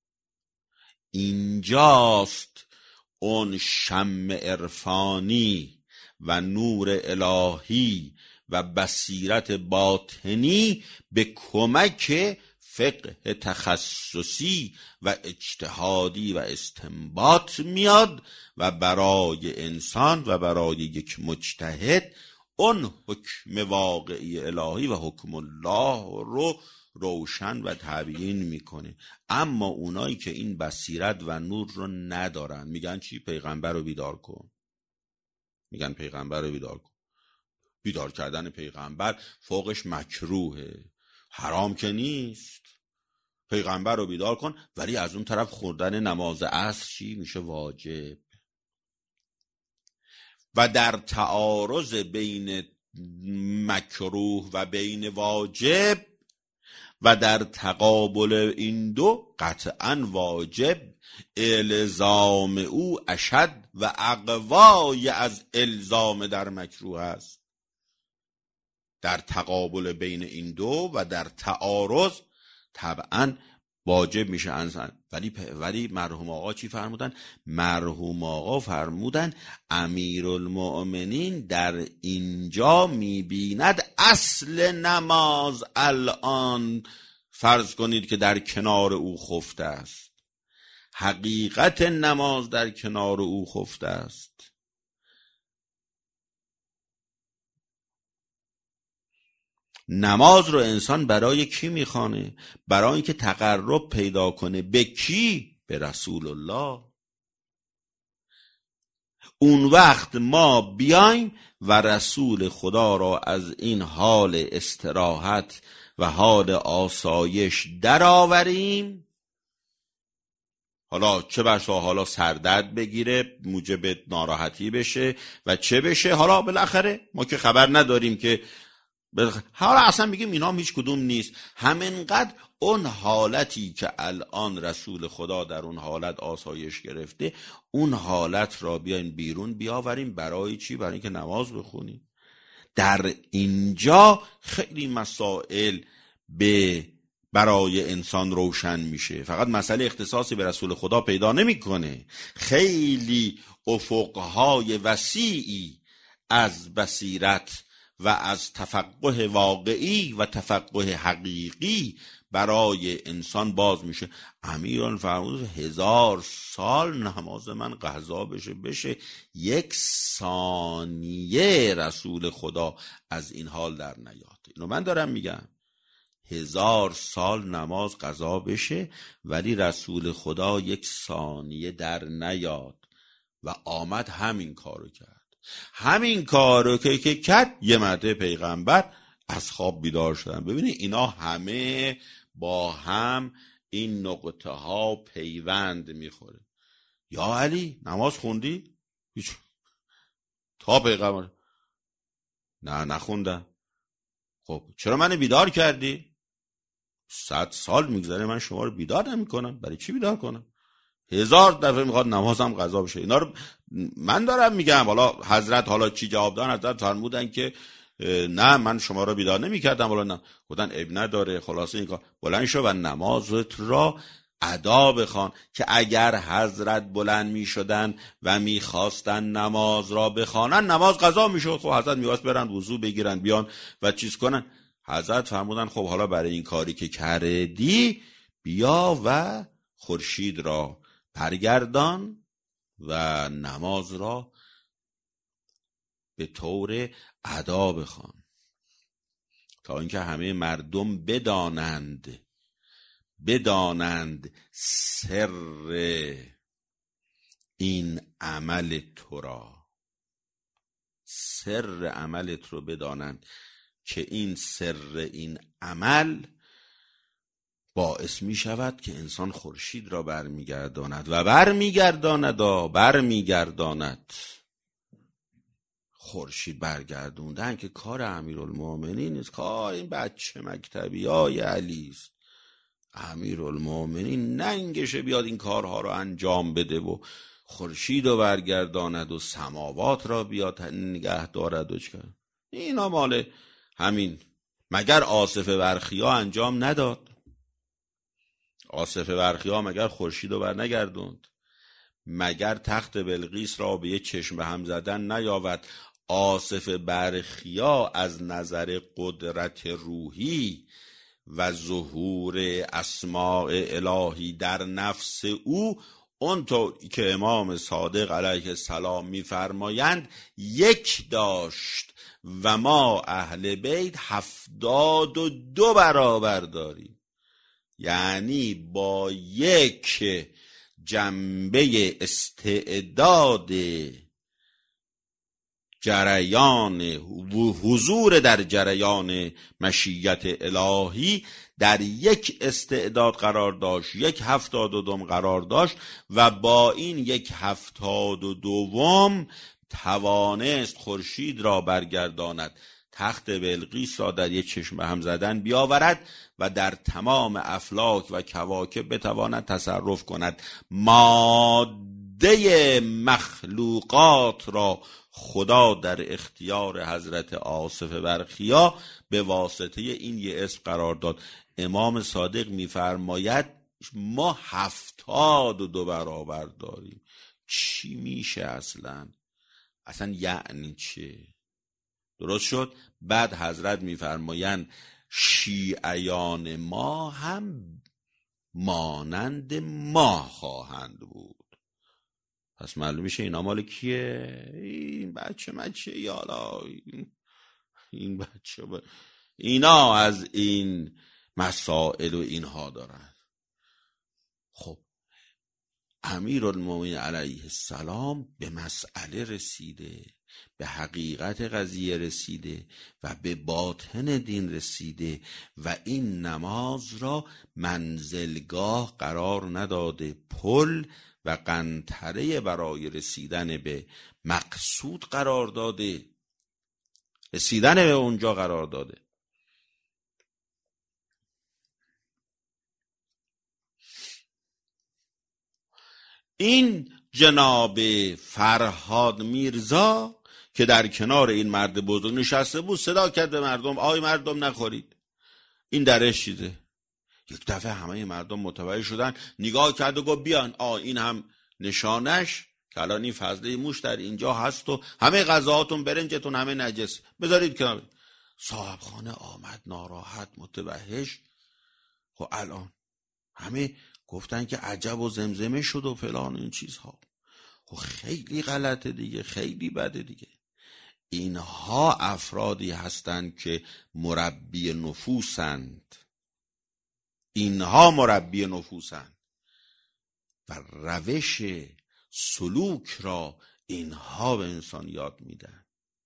اینجاست اون شمع عرفانی و نور الهی و بصیرت باطنی به کمک فقه تخصصی و اجتهادی و استنباط میاد و برای انسان و برای یک مجتهد اون حکم واقعی الهی و حکم الله رو روشن و تبیین میکنه. اما اونایی که این بصیرت و نور رو ندارن میگن چی؟ پیغمبر رو بیدار کن، میگن پیغمبر رو بیدار کن. بیدار کردن پیغمبر فوقش مکروهه، حرام که نیست، پیغمبر رو بیدار کن. ولی از اون طرف خوردن نماز عصر چی میشه؟ واجب. و در تعارض بین مکروه و بین واجب و در تقابل این دو قطعا واجب الزام او اشد و اقوای از الزام در مکروه است. در تقابل بین این دو و در تعارض طبعا واجب میشه انسان. ولی ولی مرحوم آقا چی فرمودن؟ مرحوم آقا فرمودن امیرالمؤمنین در اینجا میبیند اصل نماز الان فرض کنید که در کنار او خفته است، حقیقت نماز در کنار او خفته است. نماز رو انسان برای کی میخوانه؟ برای اینکه تقرب پیدا کنه. به کی؟ به رسول الله. اون وقت ما بیایم و رسول خدا را از این حال استراحت و حال آسایش درآوریم. حالا چه بسا حالا سردرد بگیره، موجب ناراحتی بشه و چه بشه، حالا بالاخره ما که خبر نداریم که بلخ... حالا اصلا میگیم اینا هم هیچ کدوم نیست. همینقدر اون حالتی که الان رسول خدا در اون حالت آسایش گرفته، اون حالت را بیاین بیرون بیاوریم. برای چی؟ برای اینکه نماز بخونیم. در اینجا خیلی مسائل به برای انسان روشن میشه. فقط مسئله اختصاصی به رسول خدا پیدا نمیکنه، خیلی افقهای وسیعی از بصیرت و از تفقه واقعی و تفقه حقیقی برای انسان باز میشه. امیران فرمود هزار سال نماز من قضا بشه بشه یک ثانیه رسول خدا از این حال در نیاد. اینو من دارم میگم، هزار سال نماز قضا بشه ولی رسول خدا یک ثانیه در نیاد و آمد همین کارو کرد. همین کارو که که کرد یه مرتبه پیغمبر از خواب بیدار شدن. ببینید اینا همه با هم این نقطه ها پیوند میخوره. یا علی نماز خوندی؟ هیچ. تا پیغمبر نه نخوندم. خب چرا منو بیدار کردی؟ صد سال میگذره من شما رو بیدار نمی کنم. برای چی بیدار کنم؟ هزار دفعه میخواد نمازم قضا بشه. اینا رو من دارم میگم. حالا حضرت حالا چی جواب دادن؟ حضرت فرمودن که نه من شما رو بیدار نمی کردم. حالا نه گفتن اب نداره. خلاصه این کار بلند شو و نمازت را ادا بخوان. که اگر حضرت بلند می شدن و می خواستن نماز را بخوانن نماز قضا می شد. خب حضرت میواست برن وضو بگیرن بیان و چیز کنن. حضرت فرمودن خب حالا برای این کاری که کردی بیا و خورشید را برگردان و نماز را به طور ادا بخوان تا اینکه همه مردم بدانند بدانند سر این عمل تو را، سر عملت رو بدانند که این سر این عمل باعث می شود که انسان خورشید را برمیگرداند و برمیگرداند و برمیگرداند. خورشید برگردوندن که کار امیرالمومنین نیست، کار این بچه مکتبی های علی است. امیرالمومنین ننگشه بیاد این کارها رو انجام بده و خورشید رو برگرداند و سماوات را بیاد نگه دارد و چکار. اینا مال همین. مگر آصف برخیا انجام نداد؟ آصف برخیا مگر خورشید رو بر نگردوند؟ مگر تخت بلقیس را به یه چشم به هم زدن نیاورد؟ آصف برخیا از نظر قدرت روحی و ظهور اسماء الهی در نفس او اونطور که امام صادق علیه السلام می‌فرمایند یک داشت و ما اهل بیت هفتاد و دو برابر داریم. یعنی با یک جنبه استعداد جریان و حضور در جریان مشیت الهی در یک استعداد قرار داشت، یک هفتاد و دوم قرار داشت و با این یک هفتاد و دوم توانست خورشید را برگرداند، تخت بلقیس را در یک چشم به هم زدن بیاورد و در تمام افلاک و کواکب بتواند تصرف کند. ماده مخلوقات را خدا در اختیار حضرت آصف برخیا به واسطه این یه اسم قرار داد. امام صادق میفرماید ما هفتاد و دو برابر داریم. چی میشه اصلا؟ اصلا یعنی چه؟ درست شد؟ بعد حضرت میفرمایند شیعیان ما هم مانند ما خواهند بود. پس معلوم میشه اینا مال کیه؟ این بچه مچه یالا این بچه با... اینا از این مسائل و اینها دارن. خب امیرالمومنین علیه السلام به مسئله رسیده، به حقیقت قضیه رسیده و به باطن دین رسیده و این نماز را منزلگاه قرار نداده، پل و قنطره برای رسیدن به مقصود قرار داده، رسیدن به اونجا قرار داده. این جناب فرهاد میرزا که در کنار این مرد بزرگ نشسته بود صدا کرد به مردم آی مردم نخورید، این درش چیزه. یک دفعه همه مردم متوجه شدن، نگاه کرد و گفت بیان، آ این هم نشانش که الان این فضله موش در اینجا هست و همه غذاهاتون برنجتون همه نجس، بذارید کنار. صاحب خانه آمد ناراحت متوحش. خب الان همه گفتن که عجب و زمزمه شد و فلان این چیزها. خب خیلی غلطه دیگه، خیلی بده دیگه. اینها افرادی هستند که مربی نفوسند، اینها مربی نفوسند و روش سلوک را اینها به انسان یاد میدن.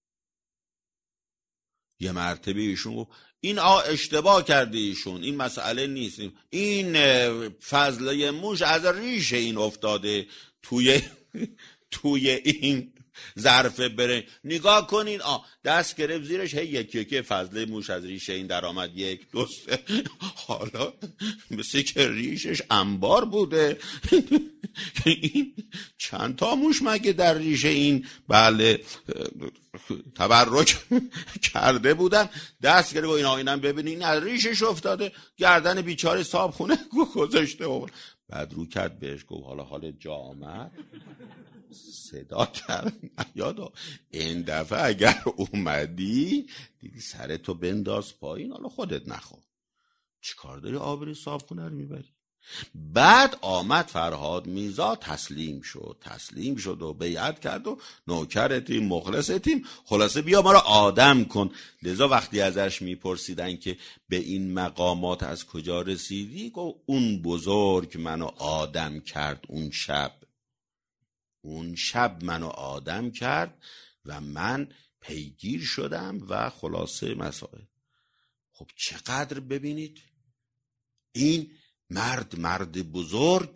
یه مرتبه ایشون گفت این آ اشتباه کرده ایشون، این مسئله نیست، این فضله موش از ریشه این افتاده توی توی این ظرف برنج. نگاه کنین، آ دست گرفت زیرش، هی یکی یکی فضله موش از ریشه این در آمد، یک دو سه. حالا مثل که ریشش انبار بوده. این چند تا موش مگه در ریشه این بله تبرک کرده بودن. دست گرفت و اینا اینم ببینین از ریشش افتاده، گردن بیچاره صاحب خونه گذاشته و بعد رو کرد بهش گفت حالا حال جا آمد، صدا کرد یادا این دفعه اگر اومدی دیدی سرتو بنداز پایین، حالا خودت نخور، چی کار داری آبری صاحب خونه رو میبری. بعد آمد فرهاد میرزا تسلیم شد، تسلیم شد و بیعت کرد و نوکرتیم مخلصتیم، خلاصه بیا ما رو آدم کن. لذا وقتی ازش میپرسیدن که به این مقامات از کجا رسیدی، گفت اون بزرگ منو آدم کرد، اون شب اون شب منو آدم کرد و من پیگیر شدم و خلاصه مسائل. خب چقدر ببینید این مرد مرد بزرگ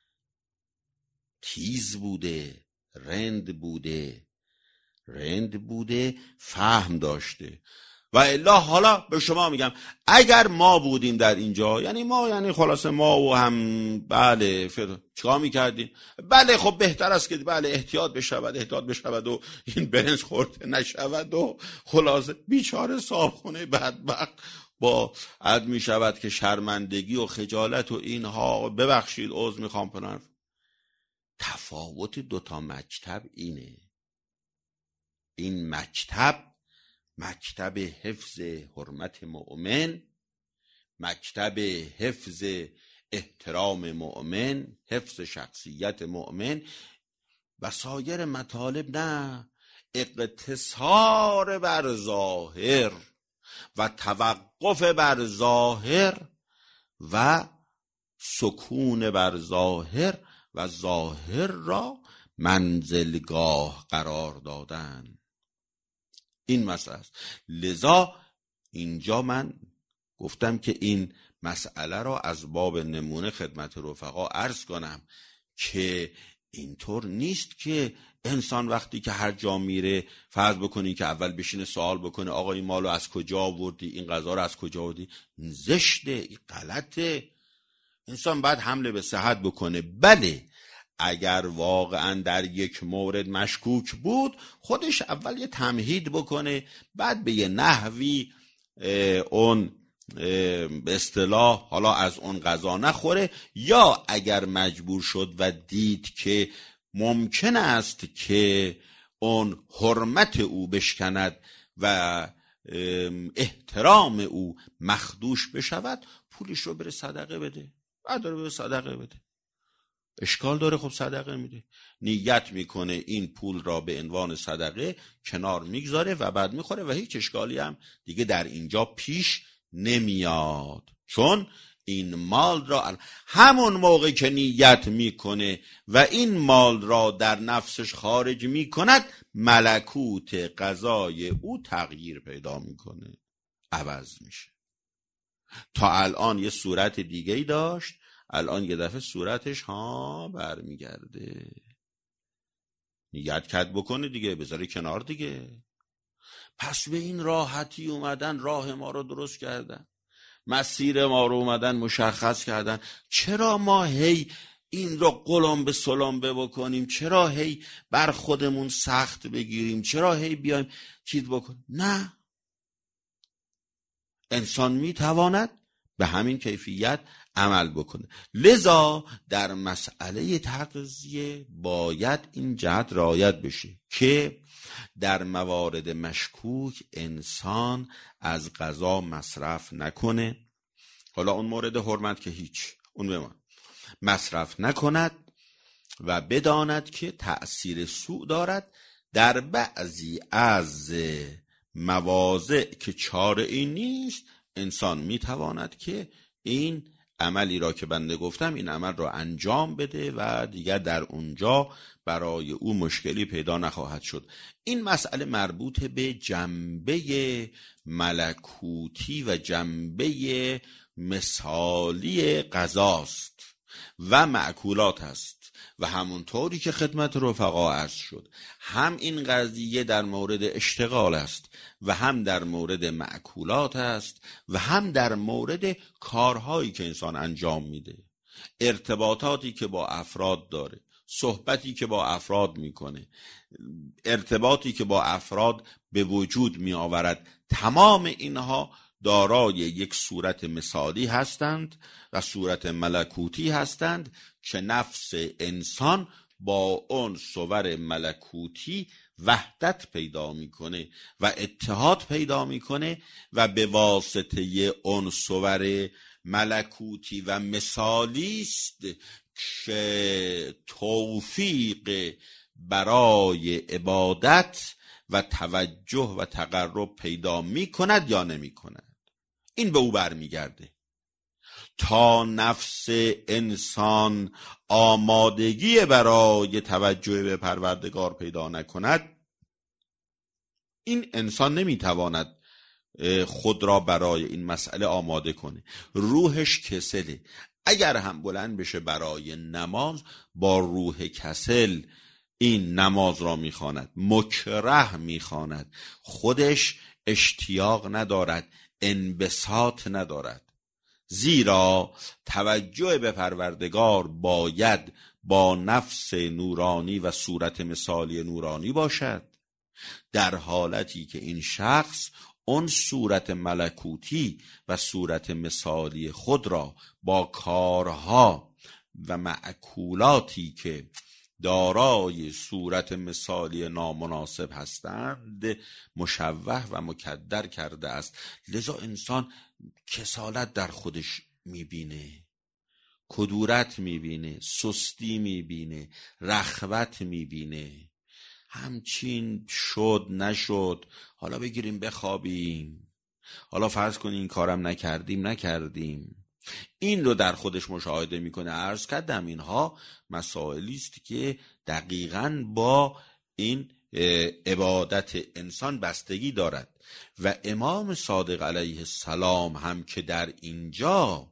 تیز بوده، رند بوده، رند بوده، فهم داشته. و الا حالا به شما میگم اگر ما بودیم در اینجا، یعنی ما یعنی خلاصه ما و هم بله چیکار میکردیم؟ بله خب بهتر است که بله احتیاط بشود، احتیاط بشود و این برنج خورده نشود و خلاصه بیچاره صاحبخونه بدبخت با عد می شود که شرمندگی و خجالت و اینها، ببخشید عذر میخوام پنر. تفاوت دوتا مکتب اینه، این مکتب مکتب حفظ حرمت مؤمن، مکتب حفظ احترام مؤمن، حفظ شخصیت مؤمن و سایر مطالب نه، اقتصار بر ظاهر و توقف بر ظاهر و سکون بر ظاهر و ظاهر را منزلگاه قرار دادن. این مسئله است. لذا اینجا من گفتم که این مسئله را از باب نمونه خدمت رفقا عرض کنم که اینطور نیست که انسان وقتی که هر جا میره فرض بکنی که اول بشینه سوال بکنه آقا این مالو از کجا آوردی، این غذا رو از کجا آوردی. این زشته، این غلطه. انسان باید حمله به صحت بکنه. بله اگر واقعا در یک مورد مشکوک بود خودش اول یه تمهید بکنه، بعد به یه نحوی اون به اصطلاح حالا از اون غذا نخوره، یا اگر مجبور شد و دید که ممکن است که اون حرمت او بشکند و احترام او مخدوش بشود، پولش رو بره صدقه بده. بعد داره بره صدقه بده، اشکال داره؟ خب صدقه میده، نیت میکنه این پول را به عنوان صدقه کنار میگذاره و بعد میخوره و هیچ اشکالی هم دیگه در اینجا پیش نمیاد، چون این مال را همون موقع که نیت میکنه و این مال را در نفسش خارج میکند، ملکوت قضای او تغییر پیدا میکنه، عوض میشه. تا الان یه صورت دیگه ای داشت، الان یه دفعه صورتش ها برمیگرده. نیت کرد بکنه دیگه، بذاره کنار دیگه. پس به این راحتی اومدن راه ما رو درست کردن، مسیر ما رو اومدن مشخص کردن. چرا ما هی این رو قلم به سلمبه بکنیم؟ چرا هی بر خودمون سخت بگیریم؟ چرا هی بیایم چیز بکنیم؟ نه، انسان میتواند به همین کیفیت عمل بکنه. لذا در مسئله تغذیه باید این جهت رعایت بشه که در موارد مشکوک انسان از غذا مصرف نکنه. حالا اون مورد حرمت که هیچ، اون بمان مصرف نکند و بداند که تأثیر سوء دارد. در بعضی از مواضع که چاره این نیست، انسان میتواند که این عملی را که بنده گفتم، این عمل را انجام بده و دیگر در اونجا برای او مشکلی پیدا نخواهد شد. این مسئله مربوط به جنبه ملکوتی و جنبه مثالی غذاست و معکولات است و همونطوری که خدمت رفقا عرض شد، هم این قضیه در مورد اشتغال است و هم در مورد معکولات است و هم در مورد کارهایی که انسان انجام میده، ارتباطاتی که با افراد داره، صحبتی که با افراد میکنه، ارتباطی که با افراد به وجود می آورد. تمام اینها دارای یک صورت مثالی هستند و صورت ملکوتی هستند که نفس انسان با اون صور ملکوتی وحدت پیدا میکنه و اتحاد پیدا میکنه و به واسطه اون صور ملکوتی و مثالی است که توفیق برای عبادت و توجه و تقرب پیدا می کند یا نمی کند. این به او برمیگرده. تا نفس انسان آمادگی برای توجه به پروردگار پیدا نکند، این انسان نمیتواند خود را برای این مسئله آماده کنه. روحش کسله. اگر هم بلند بشه برای نماز، با روح کسل این نماز را میخواند، مکره میخواند، خودش اشتیاق ندارد، انبساط ندارد. زیرا توجه به پروردگار باید با نفس نورانی و صورت مثالی نورانی باشد، در حالتی که این شخص اون صورت ملکوتی و صورت مثالی خود را با کارها و معکولاتی که دارای صورت مثالی نامناسب هستند مشوه و مکدر کرده است. لذا انسان کسالت در خودش میبینه، کدورت میبینه، سستی میبینه، رخوت میبینه. همچین شد نشد، حالا بگیریم بخوابیم، حالا فرض کنیم این کارم نکردیم نکردیم این رو در خودش مشاهده میکنه. عرض کردم اینها مسائلی است که دقیقاً با این عبادت انسان بستگی دارد و امام صادق علیه السلام هم که در اینجا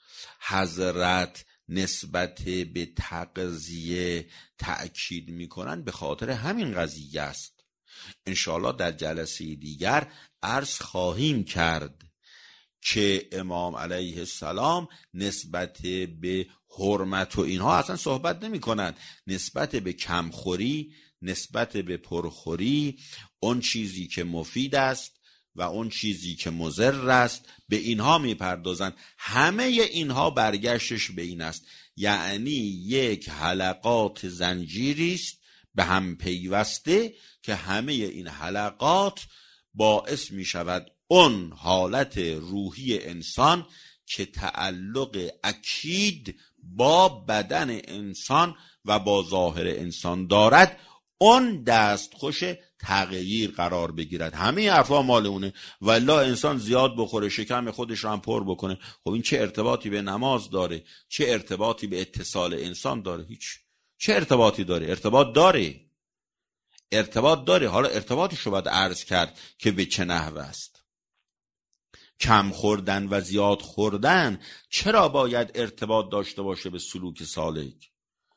حضرت نسبت به تغذیه تأکید میکنن به خاطر همین قضیه است. انشاءالله در جلسه دیگر عرض خواهیم کرد که امام علیه السلام نسبت به حرمت و اینها اصلا صحبت نمی کنند. نسبت به کمخوری، نسبت به پرخوری، اون چیزی که مفید است و اون چیزی که مضر است، به اینها می پردازند. همه اینها برگشتش به این است، یعنی یک حلقات زنجیری است به هم پیوسته که همه این حلقات باعث می شود اون حالت روحی انسان که تعلق اکید با بدن انسان و با ظاهر انسان دارد، اون دستخوش تغییر قرار بگیرد. همه حرفا مال اونه. والله انسان زیاد بخوره، شکم خودش رو هم پر بکنه، خب این چه ارتباطی به نماز داره؟ چه ارتباطی به اتصال انسان داره؟ هیچ. چه ارتباطی داره؟ ارتباط داره، ارتباط داره. حالا ارتباطش رو باید عرض کرد که به چه نحو است. کم خوردن و زیاد خوردن چرا باید ارتباط داشته باشه به سلوک سالک؟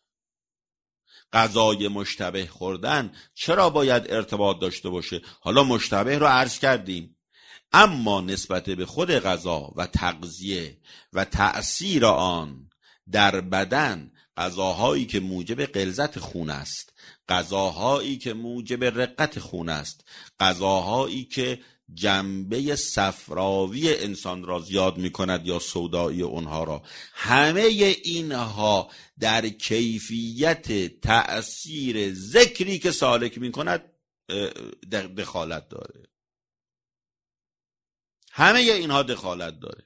غذای مشتبه خوردن چرا باید ارتباط داشته باشه؟ حالا مشتبه رو عرض کردیم، اما نسبت به خود غذا و تغذیه و تأثیر آن در بدن، غذاهایی که موجب غلظت خون است، غذاهایی که موجب رقت خون است، غذاهایی که جنبه صفراوی انسان را زیاد می کند یا سودایی اونها را، همه اینها در کیفیت تأثیر ذکری که سالک می کند دخالت داره. همه اینها دخالت داره.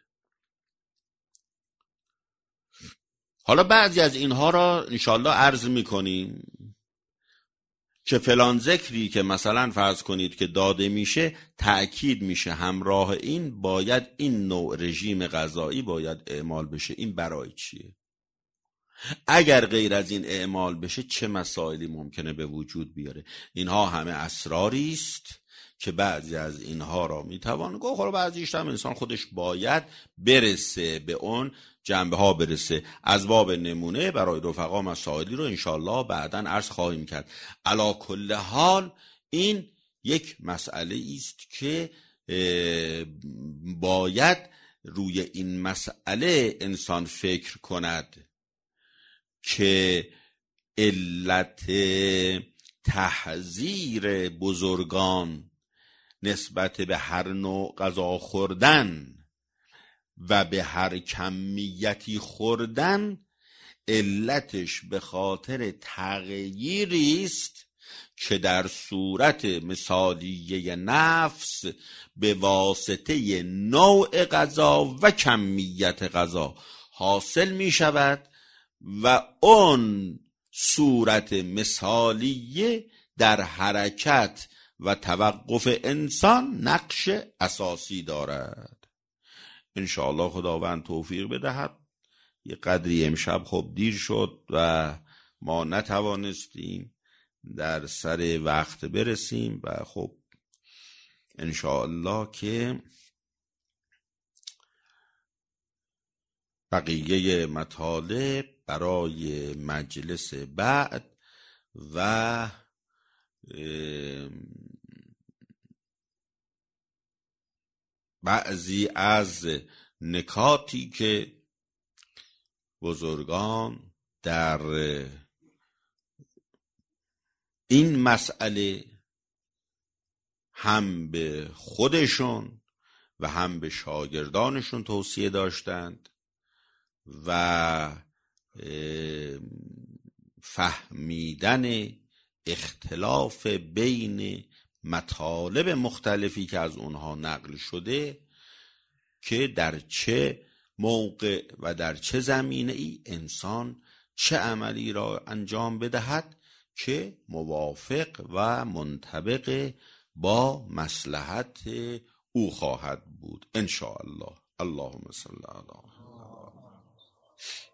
حالا بعضی از اینها را انشالله عرض می کنیم که فلان ذکری که مثلا فرض کنید که داده میشه، تأکید میشه همراه این باید این نوع رژیم غذایی باید اعمال بشه. این برای چیه؟ اگر غیر از این اعمال بشه چه مسائلی ممکنه به وجود بیاره؟ اینها همه اسراری است که بعضی از اینها را میتوان گفت، خب بعضیش هم انسان خودش باید برسه به اون جنبه ها برسه. از باب نمونه برای رفقا مسائلی رو انشالله بعداً عرض خواهیم کرد. علا کل حال این یک مسئله است که باید روی این مسئله انسان فکر کند که علت تحذیر بزرگان نسبت به هر نوع غذا خوردن و به هر کمیتی خوردن، علتش به خاطر تغییری است که در صورت مثالیه نفس به واسطه نوع غذا و کمیت غذا حاصل می شود و اون صورت مثالیه در حرکت و توقف انسان نقش اساسی دارد. انشاءالله خداوند توفیق بدهد. یه قدری امشب خب دیر شد و ما نتوانستیم در سر وقت برسیم و خب انشاءالله که بقیه مطالب برای مجلس بعد و بعضی از نکاتی که بزرگان در این مسئله هم به خودشون و هم به شاگردانشون توصیه داشتند و فهمیدن اختلاف بین مطالب مختلفی که از اونها نقل شده که در چه موقع و در چه زمینه ای انسان چه عملی را انجام بدهد که موافق و منطبق با مصلحت او خواهد بود ان شاء الله. اللهم صل علی